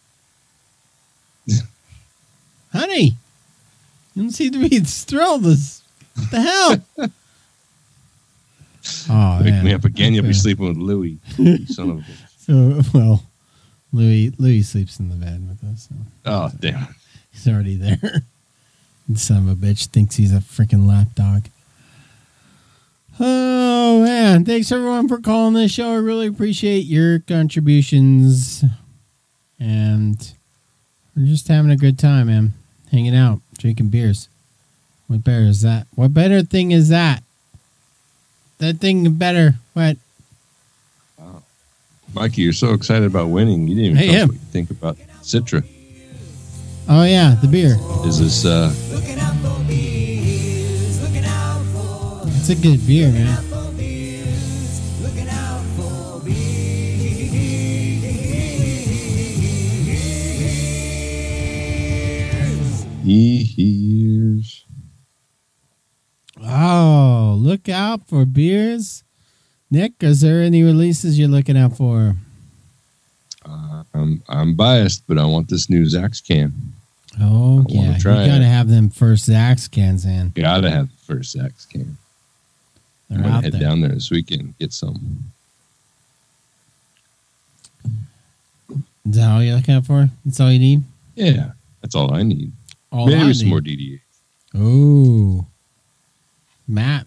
Honey. You don't seem to be thrilled. This, what the hell? Oh, Wake man. me up again. You'll be Okay. sleeping with Louie. You son of a bitch. So, well, Louis Louis sleeps in the bed with us. So Oh, damn. he's already there. Son of a bitch thinks he's a freaking lap dog. Oh, man. Thanks, everyone, for calling this show. I really appreciate your contributions. And we're just having a good time, man. Hanging out, drinking beers. What better is that? What better thing is that? That thing better. What? Mikey, you're so excited about winning. You didn't even I tell us am. what you think about Citra. Oh, yeah, the beer. Is this uh It's a good beer, man. he hears? Oh, look out for beers. Nick, is there any releases you're looking out for? Uh, I'm I'm biased, but I want this new Zax can. Oh, I wanna yeah. You try got to it. have them first Zax cans in. Gotta have the first Zax can. They're I'm gonna out head there. down there this weekend and get some. Is that all you're looking out for? That's all you need? Yeah, that's all I need. All Maybe I some need. more D D A. Ooh. Matt.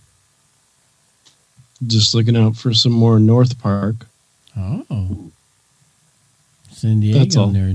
Just looking out for some more North Park. Oh. San Diego That's all. nerd.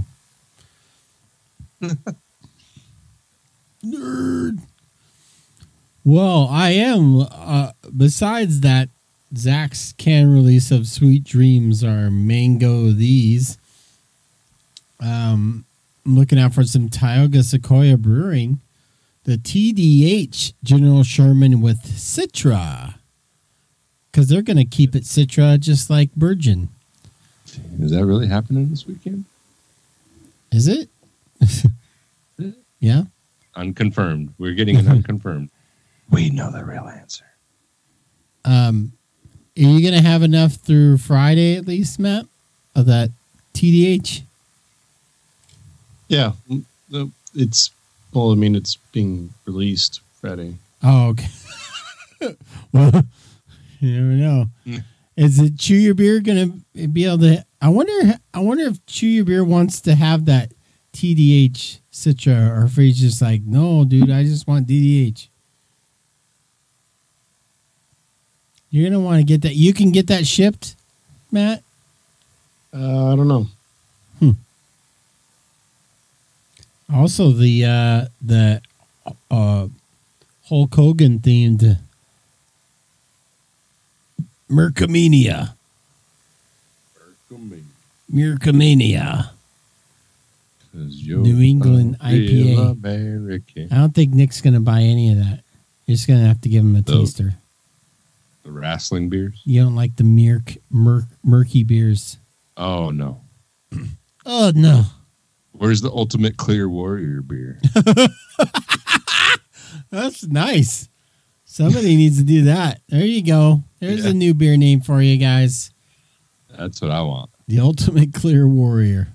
Nerd. Well, I am. Uh, besides that, Zach's can release of Sweet Dreams are Mango These. Um, I'm looking out for some Tioga Sequoia Brewing. The T D H General Sherman with Citra. Because they're going to keep it Citra just like Virgin. Is that really happening this weekend? Is it? Yeah. Unconfirmed. We're getting an unconfirmed. We know the real answer. Um, are you gonna have enough through Friday at least, Matt, of that T D H? Yeah, mm, the- it's well. I mean, it's being released Friday. Oh, okay. Well, you never know. Mm. Is it Chew Your Beer gonna be able to? I wonder. I wonder if Chew Your Beer wants to have that T D H Citra, or if he's just like, no, dude, I just want D D H. You're gonna want to get that. You can get that shipped, Matt. Uh, I don't know. Also, the uh, the uh, Hulk Hogan themed Mercomania. Mercomania. New England I P A. American. I don't think Nick's going to buy any of that. You're just going to have to give him a Those- taster. The wrestling beers? You don't like the murk, murk, murky beers. Oh, no. Oh, no. Where's the ultimate clear warrior beer? That's nice. Somebody needs to do that. There you go. There's Yeah. a new beer name for you guys. That's what I want. The Ultimate Clear Warrior.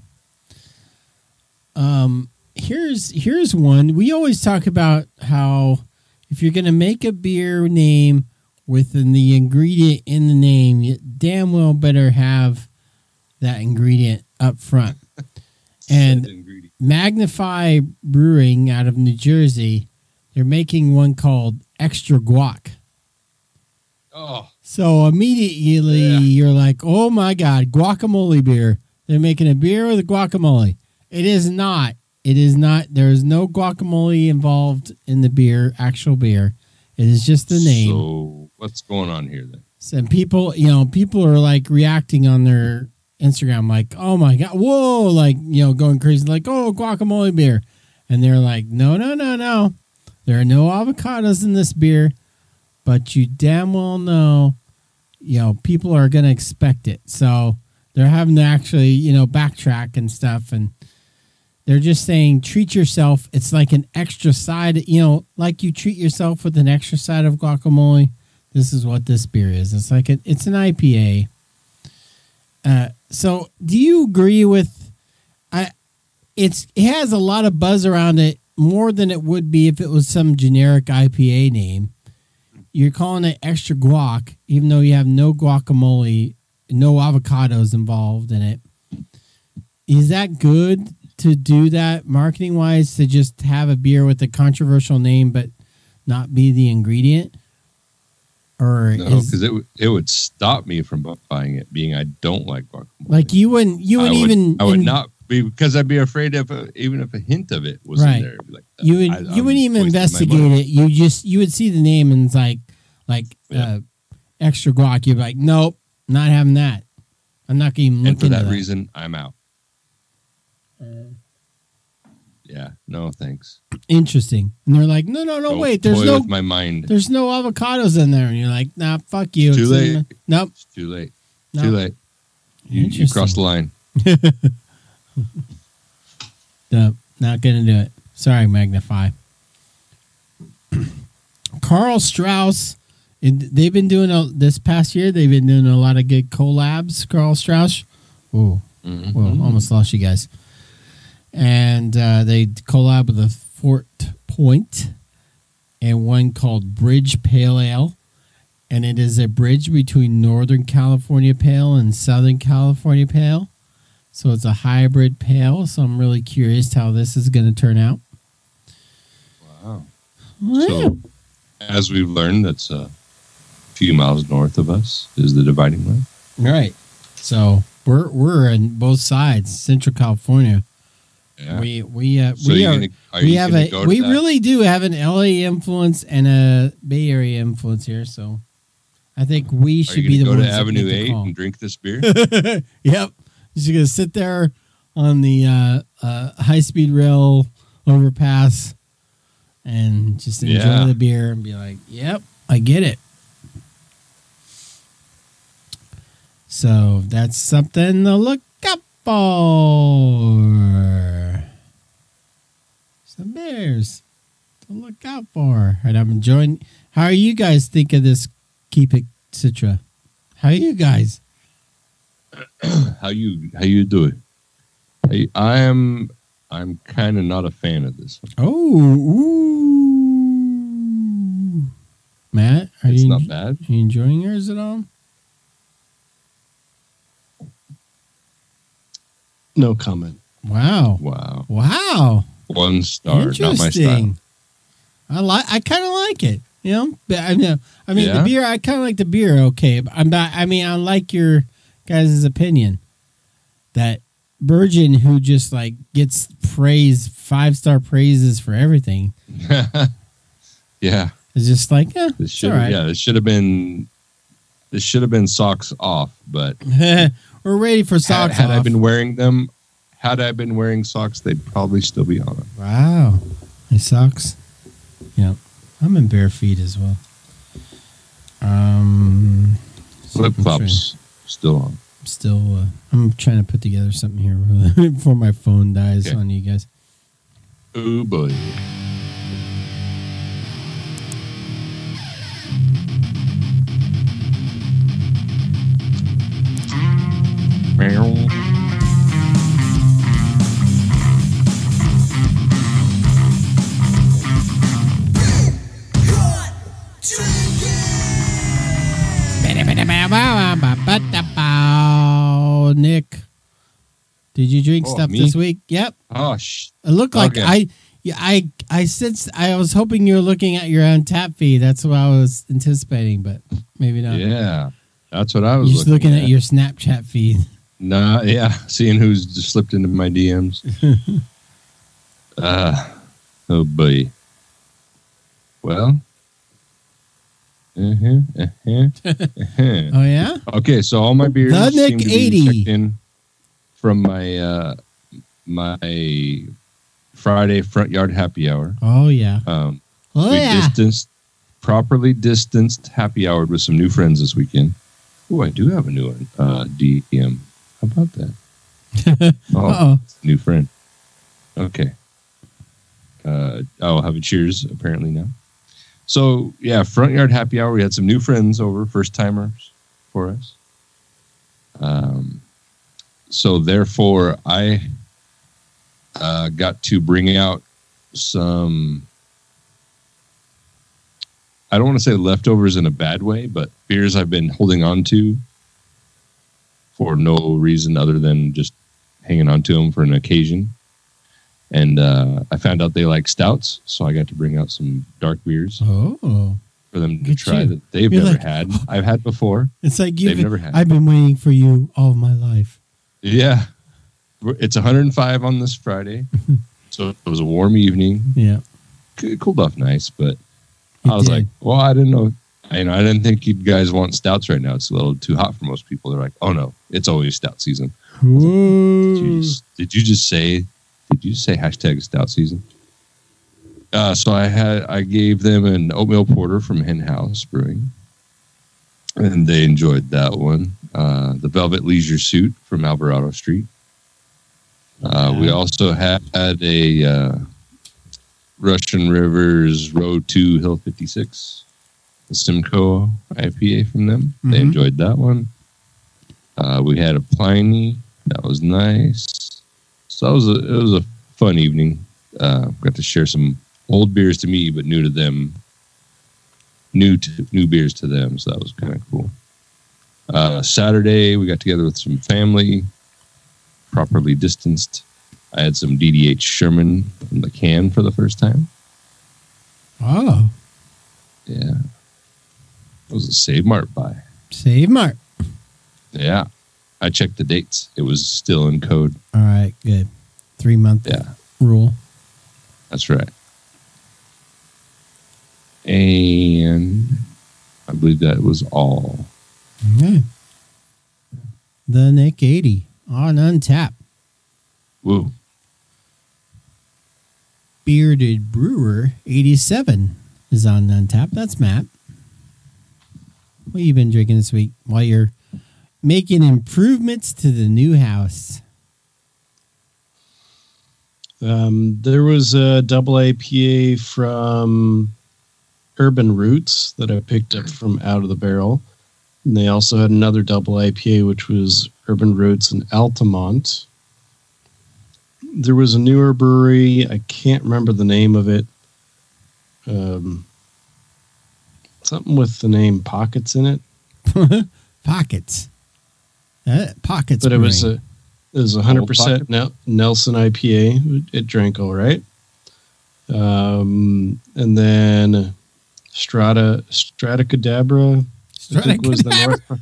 Um, here's here's one. We always talk about how if you're going to make a beer name with the ingredient in the name, you damn well better have that ingredient up front. And Magnify Brewing out of New Jersey, they're making one called Extra Guac. Oh. So immediately Yeah. you're like, oh my God, guacamole beer. They're making a beer with a guacamole. It is not. It is not. There is no guacamole involved in the beer, actual beer. It is just the name. So what's going on here then? So people, you know, people are like reacting on their Instagram like, oh my God, whoa, like, you know, going crazy, like, oh, guacamole beer. And they're like, no, no, no, no. There are no avocados in this beer, but you damn well know, you know, people are going to expect it. So they're having to actually, you know, backtrack and stuff. And they're just saying, treat yourself. It's like an extra side, you know, like you treat yourself with an extra side of guacamole. This is what this beer is. It's like, a, it's an I P A. Uh, so do you agree with, I, it's, it has a lot of buzz around it, more than it would be if it was some generic I P A name. You're calling it Extra Guac, even though you have no guacamole, no avocados involved in it. Is that good to do that marketing wise, to just have a beer with a controversial name but not be the ingredient? Or No, is, because it would- it would stop me from bu- buying it, being I don't like guacamole. like you wouldn't you I wouldn't would, even I would in- not be, because I'd be afraid if a, even if a hint of it was Right. in there. I'd be like, you would I- you I'm wouldn't even wasting my investigate money. it. You just you would see the name and it's like like uh, Extra Guac. You'd be like, nope, not having that. I'm not going to even look And for into that that. reason, I'm out. Yeah, no thanks. Interesting. And they're like, no, no, no, Don't wait. There's toy no with my mind. there's no avocados in there. And you're like, nah, fuck you. It's too in late. the- nope. It's too late. No. Too late. You, you Interesting. crossed the line. Nope, not going to do it. Sorry, Magnify. Carl Strauss. It, they've been doing a, this past year. They've been doing a lot of good collabs. Carl Strauss. Oh, Mhm. well, almost lost you guys. And uh, they collab with a Fort Point and one called Bridge Pale Ale. And it is a bridge between Northern California Pale and Southern California Pale. So it's a hybrid pale. So I'm really curious how this is going to turn out. Wow. So, as we've learned, that's a few miles north of us is the dividing line. Right. So we're we're in both sides, Central California. Yeah. We we uh, So we you're are, gonna- are we you have gonna a go to we that? really do have an L A influence and a Bay Area influence here. So I think we Are should you be the going to go ones to that Avenue make the eight call. and drink this beer? Yep. You're gonna sit there on the uh, uh, high speed rail overpass and just enjoy Yeah. the beer and be like, "Yep, I get it." So that's something to look up for. Some bears to look out for. And I'm enjoying How are you guys think of this Keep It Citra? How are you guys? how you how you do it? I, I am I'm kind of not a fan of this one. Oh, ooh. Matt, are It's you not bad. Are you enjoying yours at all? No comment. Wow. Wow. Wow. One star, not my style. Interesting. I like. I kind of like it. You know, but I know. I mean, Yeah? the beer. I kind of like the beer. Okay, but I'm not. I mean, I like your guys' opinion that Virgin, who just like gets praise, five star praises for everything, Yeah. is just like, eh, This it's should all right. yeah, this should have been this should have been socks off, but We're ready for had, socks had I off. been wearing them, had I been wearing socks, they'd probably still be on. Wow, my socks. Yeah, I'm in bare feet as well. Um, Flip flops still on. Still, uh, I'm trying to put together something here before my phone dies Okay. on you guys. Oh boy. Meow. Nick, did you drink Oh, stuff me? this week? Yep. Oh, sh- It looked like Okay. I, yeah, I, I sensed. I was hoping you were looking at your own tap feed. That's what I was anticipating, but maybe not. yeah. That's what I was You're just looking, looking at your Snapchat feed. Nah, yeah, seeing who's just slipped into my D Ms. uh, oh boy. Well. Uh-huh, uh-huh, uh-huh. Oh yeah. Okay, so all my beers The seem Nick to be eighty. checked in from my uh, my Friday front yard happy hour. Oh yeah. Um, Oh we yeah. distanced, properly distanced happy hour with some new friends this weekend. Oh, I do have a new one. Uh, D M. How about that? Oh, Uh-oh. new friend. Okay. Uh, I'll have a cheers apparently now. So yeah, front yard happy hour. We had some new friends over, first timers for us. Um, so therefore, I uh, got to bring out some. I don't want to say leftovers in a bad way, but beers I've been holding on to for no reason other than just hanging on to them for an occasion. And uh, I found out they like stouts, so I got to bring out some dark beers Oh. for them to Good try you. that they've You're never like, had. I've had before. It's like They've you've never had. I've been waiting for you all my life. Yeah. It's one hundred five on this Friday. So it was a warm evening. Yeah. It cooled off nice, but It I was did. like, well, I didn't know. You know, I didn't think you guys want stouts right now. It's a little too hot for most people. They're like, oh no, it's always stout season. Did you just, did you just say? Did you say hashtag stout season? Uh, so I had I gave them an oatmeal porter from Hen House Brewing, and they enjoyed that one. Uh, the Velvet Leisure Suit from Alvarado Street. Uh, we also had, had a uh, Russian Rivers Road to Hill fifty-six, the Simcoe I P A from them. They Mhm. enjoyed that one. Uh, we had a Pliny. That was nice. So it was a, it was a fun evening. Uh, got to share some old beers to me, but new to them. New to new beers to them. So that was kind of cool. Uh, Saturday, we got together with some family, properly distanced. I had some D D H Sherman from the can for the first time. Oh. Yeah. It was a Save Mart buy. Save Mart. Yeah. I checked the dates. It was still in code. All right, good. Three month Yeah. rule. That's right. And I believe that was all. Okay. The Nick eighty on Untap. Woo. Bearded Brewer eighty-seven is on Untap. That's Matt. What you been drinking this week while you're making improvements to the new house? Um, there was a double I P A from Urban Roots that I picked up from Out of the Barrel. And they also had another double I P A, which was Urban Roots and Altamont. There was a newer brewery. I can't remember the name of it. Um, something with the name Pockets in it. Pockets. Uh, pockets. But it was brewing. a it was a hundred percent Nel- Nelson I P A. It drank all right. Um, and then Strata Stratacadabra. I think was the North.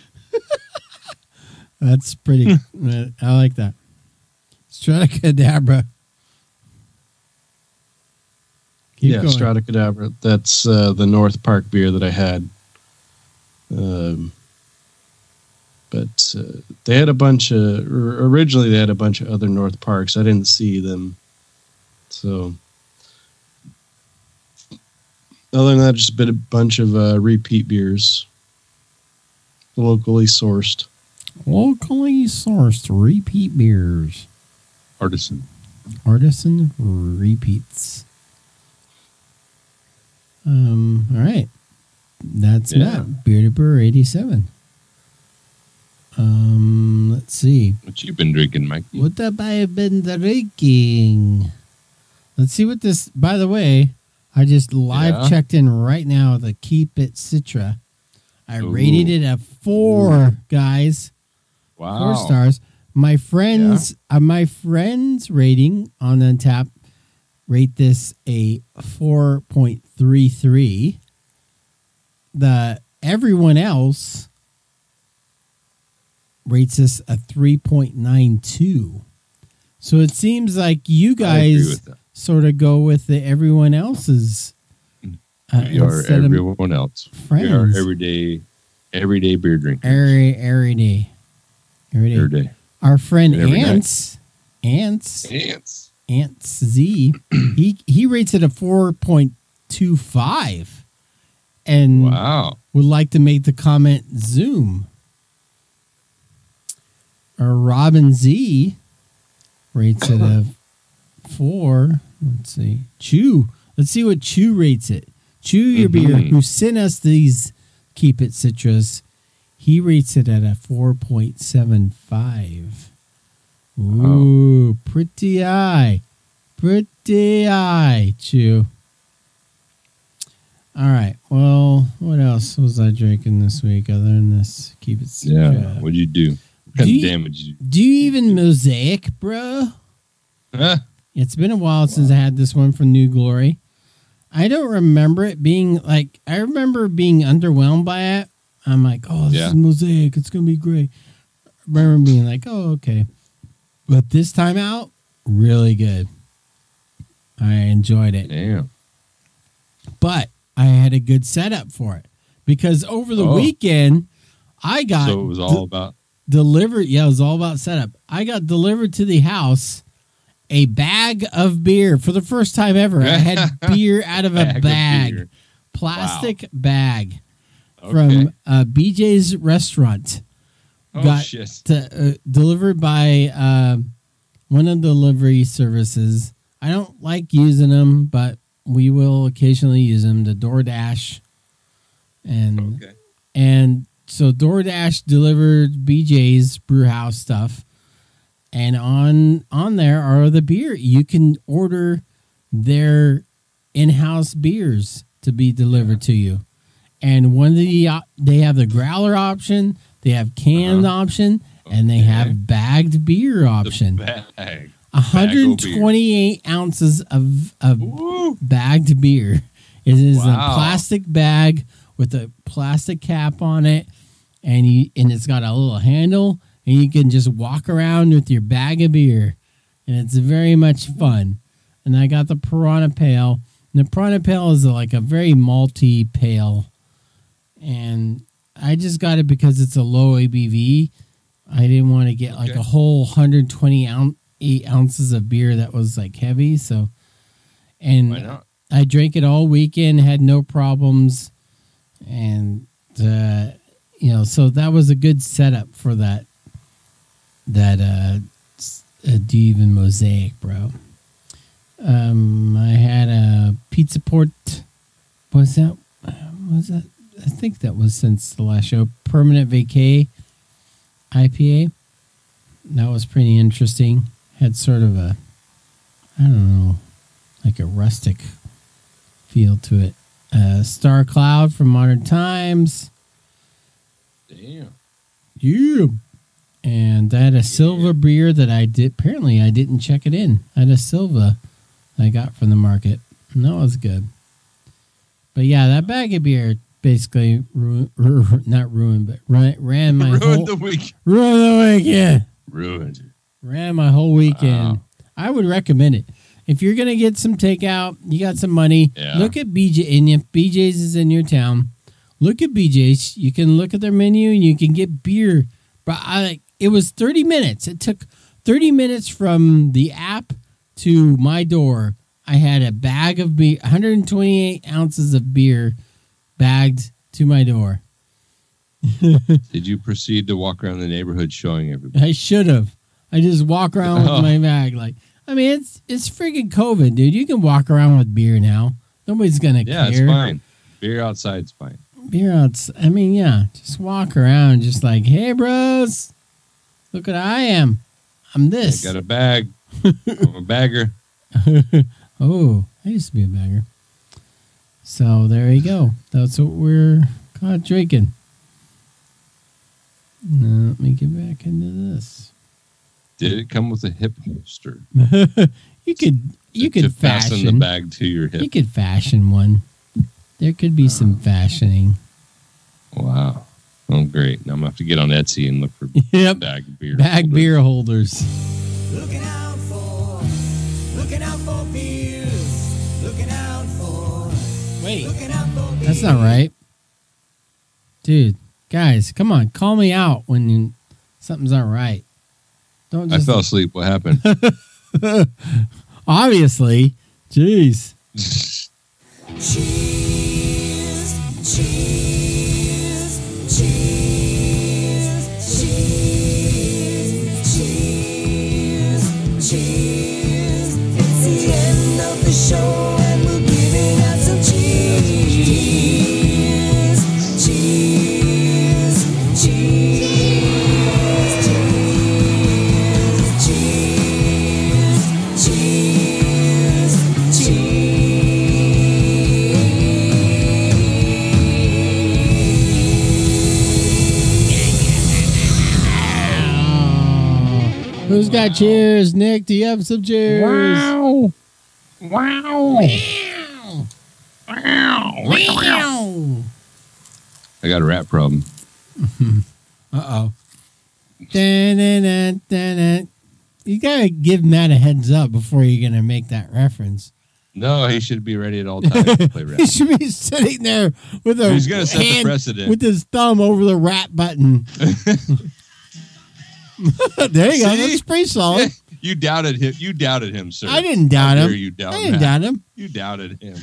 That's pretty. uh, I like that. Stratacadabra. Keep yeah, going. Stratacadabra. That's uh, the North Park beer that I had. Um, but uh, they had a bunch of. or Originally, they had a bunch of other North Parks. I didn't see them, so. Other than that, just been a bunch of uh, repeat beers, locally sourced. Locally sourced repeat beers. Artisan. Artisan repeats. Um. All right. That's Yeah. Matt. Bearded Brewer eighty-seven. Um. Let's see. What you been drinking, Mike? What have I been drinking? Let's see what this. By the way, I just live Yeah. checked in right now the Keep It Citra. I Ooh. rated it a four, guys. Wow. Four stars. My friends, uh, my friends' rating on Untappd rate this a four point three three. The everyone else rates this a three point nine two. So it seems like you I agree guys with that. sort of go with the everyone else's. Uh, We are instead of everyone else. friends. We are everyday, everyday beer drinkers. every every day, every day. Every day. Our friend And every night. Ants, Ants, Ants. Ants Z, he he rates it a four point two five, and Wow. would like to make the comment Zoom. Or Robin Z rates it a four. Let's see, Chew. Let's see what Chew rates it. Chew your beer, Mhm. who sent us these Keep It Citras. He rates it at a four point seven five. Ooh, pretty high. Pretty high, Chew. All right. Well, what else was I drinking this week other than this? Keep It Citra. Yeah. What'd you do? What kind Do of you- damage you Do you even mosaic, bro? Huh? It's been a while since I had this one from New Glory. I don't remember it being like, I remember being underwhelmed by it. I'm like, oh, this Yeah. is mosaic. It's going to be great. I remember being like, oh, okay. But this time out, really good. I enjoyed it. Damn. But I had a good setup for it because over the Oh. weekend, I got So it was all about. delivered. Yeah, it was all about setup. I got delivered to the house a bag of beer for the first time ever. I had beer out of a Bag of bag, beer. plastic bag Okay. from uh, B J's restaurant. Oh, got shit. to, uh, delivered by uh, one of the delivery services. I don't like using them, but we will occasionally use them. The DoorDash, and Okay. and so DoorDash delivered B J's Brewhouse stuff, and on on there are the beer. You can order their in-house beers to be delivered to you. And one of the op- they have the growler option, they have canned Uh-huh. option, and they Okay. have bagged beer option. The bag. one hundred twenty-eight ounces of, of Woo. bagged beer. It is Wow. a plastic bag with a plastic cap on it, and you and it's got a little handle, and you can just walk around with your bag of beer, and it's very much fun. And I got the Piranha Pale. And the Piranha Pale is like a very malty pale, and I just got it because it's a low A B V. I didn't want to get like Okay. a whole one hundred twenty ounce, eight ounces of beer that was like heavy. So, and Why not? I drank it all weekend, had no problems, and uh, you know, so that was a good setup for that. That uh, s- uh Divan Mosaic, bro. Um, I had a Pizza Port Was that? Was that? I think that was since the last show. Permanent Vacay I P A. That was pretty interesting. Had sort of a, I don't know, like a rustic feel to it. Uh, Star Cloud from Modern Times. Damn. Yeah. And I had a silver beer that I did. Apparently, I didn't check it in. I had a Silva I got from the market. And that was good. But yeah, that bag of beer basically ru- ru- not ruined, but ran, ran my Ruined whole the week. ruined the weekend. Ruined. Ran my whole weekend. Wow. I would recommend it. If you're gonna get some takeout, you got some money. Yeah. Look at B J, and if B J's is in your town, look at B J's. You can look at their menu and you can get beer. But I like it was thirty minutes. It took thirty minutes from the app to my door. I had a bag of beer, one hundred twenty-eight ounces of beer, bagged to my door. Did you proceed to walk around the neighborhood showing everybody? I should have. I just walk around Oh. with my bag like. I mean, it's it's freaking COVID, dude. You can walk around with beer now. Nobody's gonna Yeah, care. it's fine. Beer outside's fine. Beer outs. I mean, yeah, just walk around, just like, hey, bros, look what I am. I'm I this. got a bag. I'm a bagger. Oh, I used to be a bagger. So there you go. That's what we're caught drinking. Now, let me get back into this. Did it come with a hip holster? you could you to, could to fasten fashion the bag to your hip. You could fashion one. There could be some fashioning. Wow. Oh, great. Now I'm going to have to get on Etsy and look for Yep. bag beer. Bag holders. beer holders. Looking out for, looking out for beers. Looking out for, Wait, looking out for beers. that's not right. Dude, guys, come on. Call me out when you, something's not right. Don't I just. fell asleep. What happened? Obviously. Jeez. Cheese, cheese, cheese, cheese, cheese, cheese. It's the end of the show and we're giving out some cheese. Cheese, cheese, cheese, cheese, cheese, Who's got cheers? Nick, do you have some cheers? Wow. Wow. Wow. I got a rat problem. Uh oh. You gotta give Matt a heads up before you're gonna make that reference. No, he should be ready at all times to play He rat. should be sitting there with a He's gonna set the hand precedent. with his thumb over the rat button. There you go. See? That's pretty solid. You doubted him. You doubted him, sir. I didn't doubt How him. dare You doubt I didn't Matt. doubt him. You doubted him.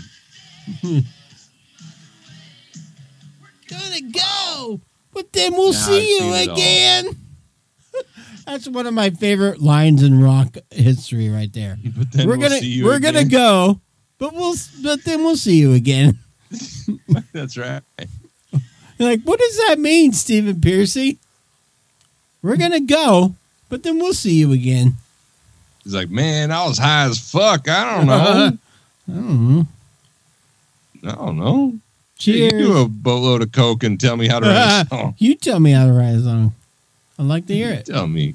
Gonna go, but then we'll Nah, see I've you seen it all. again. That's one of my favorite lines in rock history, right there. But then we're we'll gonna see you we're again. gonna go, but we'll but then we'll see you again. That's right. You're like, what does that mean, Stephen Piercy? We're gonna go, but then we'll see you again. He's like, man, I was high as fuck. I don't know. I don't know. I don't know. Cheers. You do a boatload of coke and tell me how to write a song. You tell me how to write a song. I'd like to hear it. Tell me.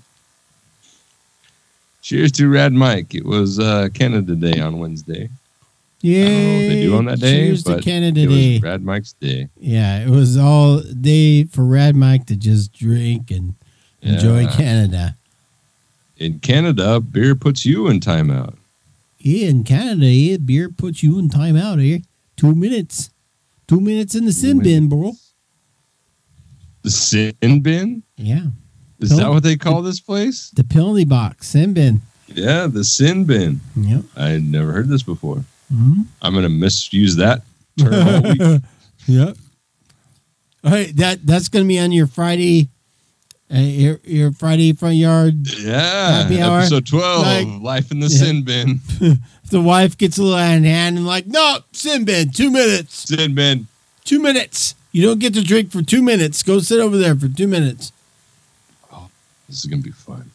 Cheers to Rad Mike. It was uh, Canada Day on Wednesday. Yeah. I don't know what they do on that day, Cheers but to Canada it Day. was Rad Mike's day. Yeah, it was all day for Rad Mike to just drink and enjoy Yeah. Canada. In Canada, beer puts you in timeout. Yeah, in Canada, yeah, beer puts you in timeout here. Two minutes. Two minutes in the sin bin, bro. The sin bin? Yeah. Is Pill- that what they call this place? The penalty box, sin bin. Yeah, the sin bin. Yep. I had never heard this before. Mm-hmm. I'm going to misuse that term all week. Yep. All right, that, that's going to be on your Friday Uh, your, your Friday front yard. Yeah, happy hour. episode twelve, Like, Life in the yeah. Sin Bin. If the wife gets a little out of hand and like, no, sin bin, two minutes. Sin Bin. Two minutes. You don't get to drink for two minutes. Go sit over there for two minutes. This is gonna be fun.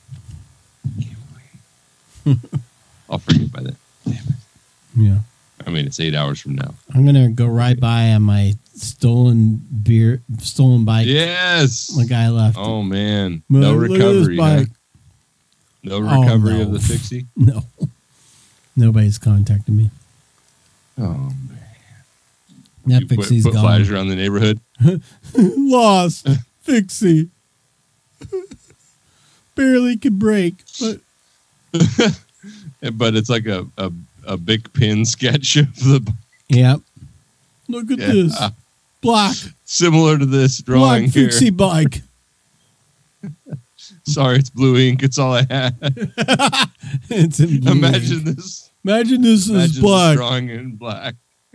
Can't wait. I'll forget by then. Damn it. Yeah. I mean, it's eight hours from now. I'm gonna go right by on my stolen beer, stolen bike. Yes. My guy left. Oh man, Man, no look at this recovery. huh? bike. No Oh, recovery no. of the fixie. No. Nobody's contacted me. Oh man. That You put, fixie's put gone. flyers around the neighborhood. Lost. Fixie. Barely could break, but But it's like a, a, a big pin sketch of the yep. Look at Yeah. this. Black. similar to this drawing Black here. fixie bike. Sorry, it's blue ink. It's all I had. It's in blue Imagine ink. this. Imagine this is Imagine black. This drawing in black.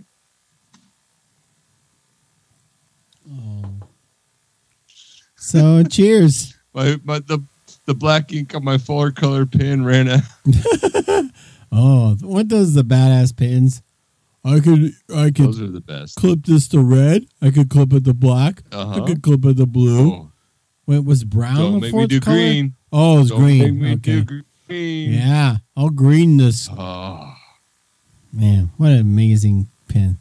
So cheers. My, my the the black ink on my four color pen ran out. Oh, what does the badass pins? I could I could Those are the best. clip this to red. I could clip it to black. Uh-huh. I could clip it to blue. Oh, Wait, was brown don't the make me fourth do color? green. Oh, it's Don't green. make me Okay. do green. Yeah, I'll green this. Oh, Man, what an amazing pin.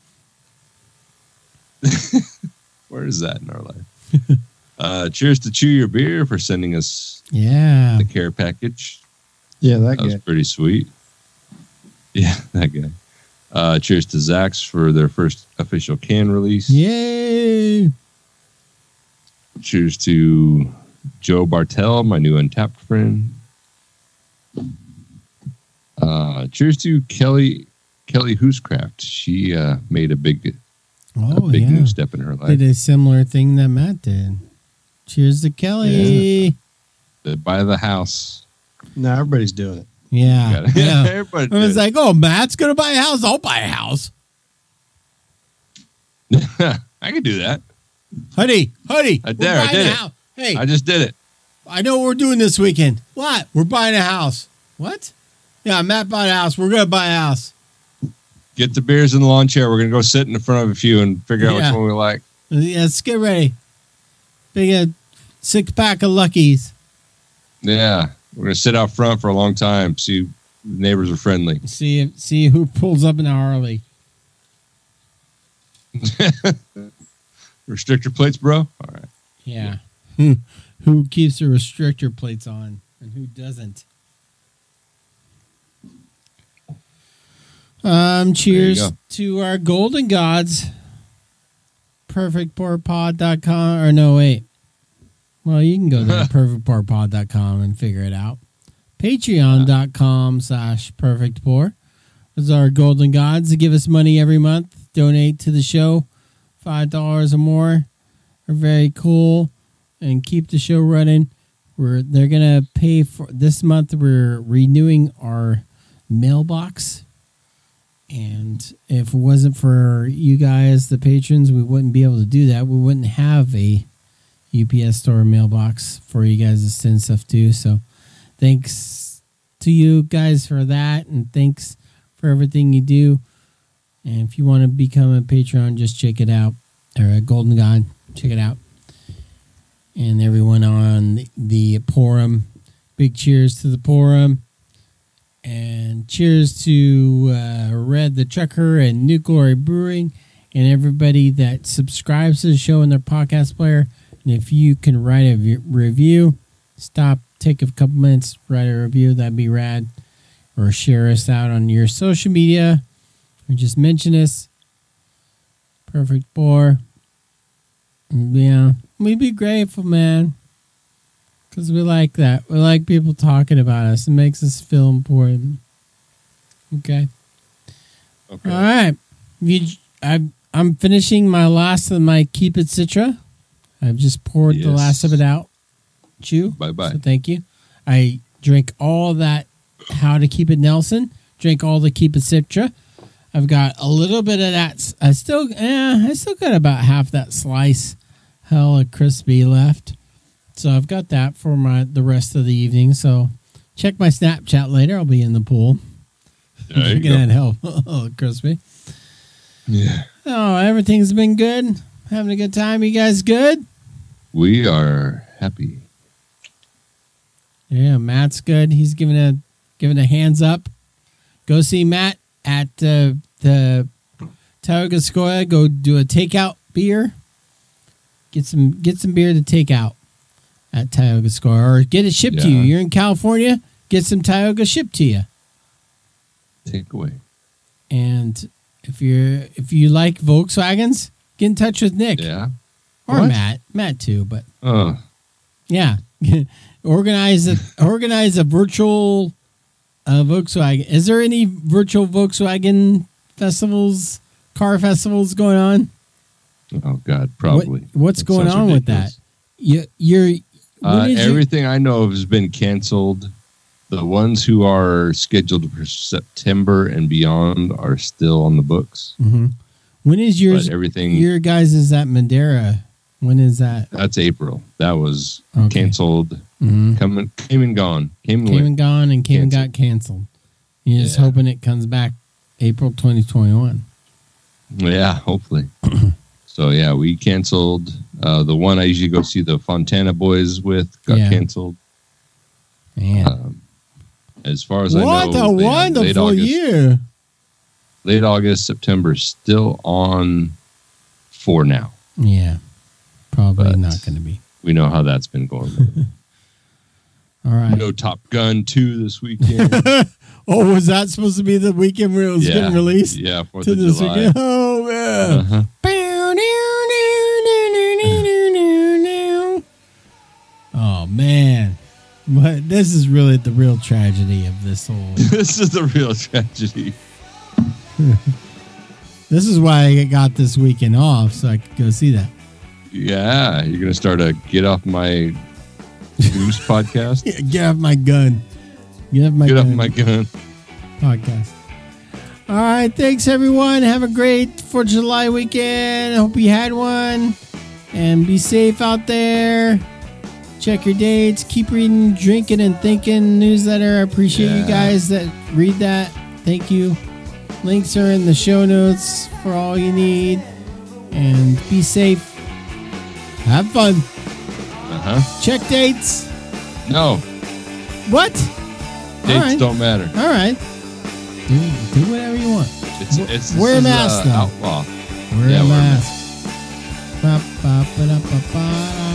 where is that in our life? uh, cheers to Chew Your Beer for sending us Yeah. the care package. Yeah, that That was guy. pretty sweet. Yeah, that guy. Uh, cheers to Zax for their first official can release. Yay. Cheers to Joe Bartel, my new Untapped friend. Uh, cheers to Kelly Kelly Hooscraft. She uh, made a big a Oh, big yeah. new step in her life. Did a similar thing that Matt did. Cheers to Kelly. To buy the house. No, everybody's doing it. Yeah. Got it. Yeah. Everybody I was did. like, oh, Matt's going to buy a house. I'll buy a house. I could do that. Honey, honey. I we're did. I buying did a it. house. Hey, I just did it. I know what we're doing this weekend. What? We're buying a house. What? Yeah, Matt bought a house. We're going to buy a house. Get the beers in the lawn chair. We're gonna go sit in the front of a few and figure out Yeah. which one we like. Yeah, let's get ready. Big uh, six pack of Luckies. Yeah, we're gonna sit out front for a long time. See, if the neighbors are friendly. See see who pulls up in a Harley. Restrictor plates, bro. All right. Yeah. Who who keeps the restrictor plates on and who doesn't? Um, cheers go. to our golden gods. perfect pour pod dot com or no wait. Well, you can go there perfect pour pod dot com and figure it out. Patreon dot com slash perfect pour. Those are our golden gods that give us money every month. Donate to the show. Five dollars or more. Are very cool and keep the show running. We're they're gonna pay for this month. We're renewing our mailbox, and if it wasn't for you guys, the patrons, we wouldn't be able to do that. We wouldn't have a U P S store mailbox for you guys to send stuff to. So, thanks to you guys for that, and thanks for everything you do. And if you want to become a Patreon, just check it out. Or a Golden God, check it out. And everyone on the, the Porum, big cheers to the Porum. And cheers to uh, Red the Trucker and New Glory Brewing and everybody that subscribes to the show in their podcast player. And if you can write a v- review, stop, take a couple minutes, write a review, that'd be rad. Or share us out on your social media. Or just mention us. Perfect Pour. Yeah, we'd be grateful, man. Because we like that. We like people talking about us. It makes us feel important. Okay. Okay. All right. You, I, I'm finishing my last of my Keep It Citra. I've just poured the Yes. last of it out. Chew. Bye-bye. So thank you. I drank all that How to Keep It Nelson. Drank all the Keep It Citra. I've got a little bit of that. I still, eh, I still got about half that slice, hella crispy left. So I've got that for my the rest of the evening. So check my Snapchat later. I'll be in the pool. There you Drinking go. that hell, oh, crispy. Yeah. Oh, everything's been good. Having a good time. You guys good? We are happy. Yeah, Matt's good. He's giving a giving a hands up. Go see Matt at uh, the Tioga Square. Go do a takeout beer. Get some get some beer to take out at Tioga Square, or get it shipped to you. Yeah. You're in California. Get some Tioga shipped to you. Take away. And if you're if you like Volkswagens, get in touch with Nick. Yeah. Or What? Matt. Matt too, but Oh. yeah. organize a organize a virtual uh, Volkswagen. Is there any virtual Volkswagen festivals, car festivals going on? Oh God, probably. What, what's That going sounds on with that? You, you're Uh, when is your- everything I know of has been canceled. The ones who are scheduled for September and beyond are still on the books. Mhm. When is yours? But everything Your guys is at Madeira. When is that? that's April. That was Okay. canceled. Mhm. Coming, came and gone. Came and Came went. and gone and came Canceled. and got canceled. You're just Yeah. hoping it comes back April twenty twenty-one. Yeah, hopefully. So yeah, we canceled. Uh, the one I usually go see the Fontana Boys with got Yeah. canceled. Man. Um, as far as I What know, a they have late wonderful August, year. late August, September, still on for now. Yeah. Probably But- not going to be. We know how that's been going. All right. No Top Gun two this weekend. Oh, was that supposed to be the weekend where it was Yeah. getting released? Yeah, Fourth to of this July. weekend? Oh, man. Uh-huh. Oh, man. But this is really the real tragedy of this whole. This is the real tragedy. This is why I got this weekend off, so I could go see that. Yeah, you're gonna start a get off my goose podcast. Yeah, get off my gun. Get off my Get off gun. my gun. podcast. All right, thanks everyone. Have a great Fourth of July weekend. I hope you had one, and be safe out there. Check your dates. Keep reading, drinking, and thinking newsletter. I appreciate you Yeah. guys that read that. Thank you. Links are in the show notes for all you need. And be safe. Have fun. Uh huh. Check dates. No, What? dates All right. don't matter. All right. Do, do whatever you want. It's it's Wear a this is, mask, uh, though. outlaw. Wear Yeah, a wear a mask. Ba, ba, ba, da, ba, ba, da.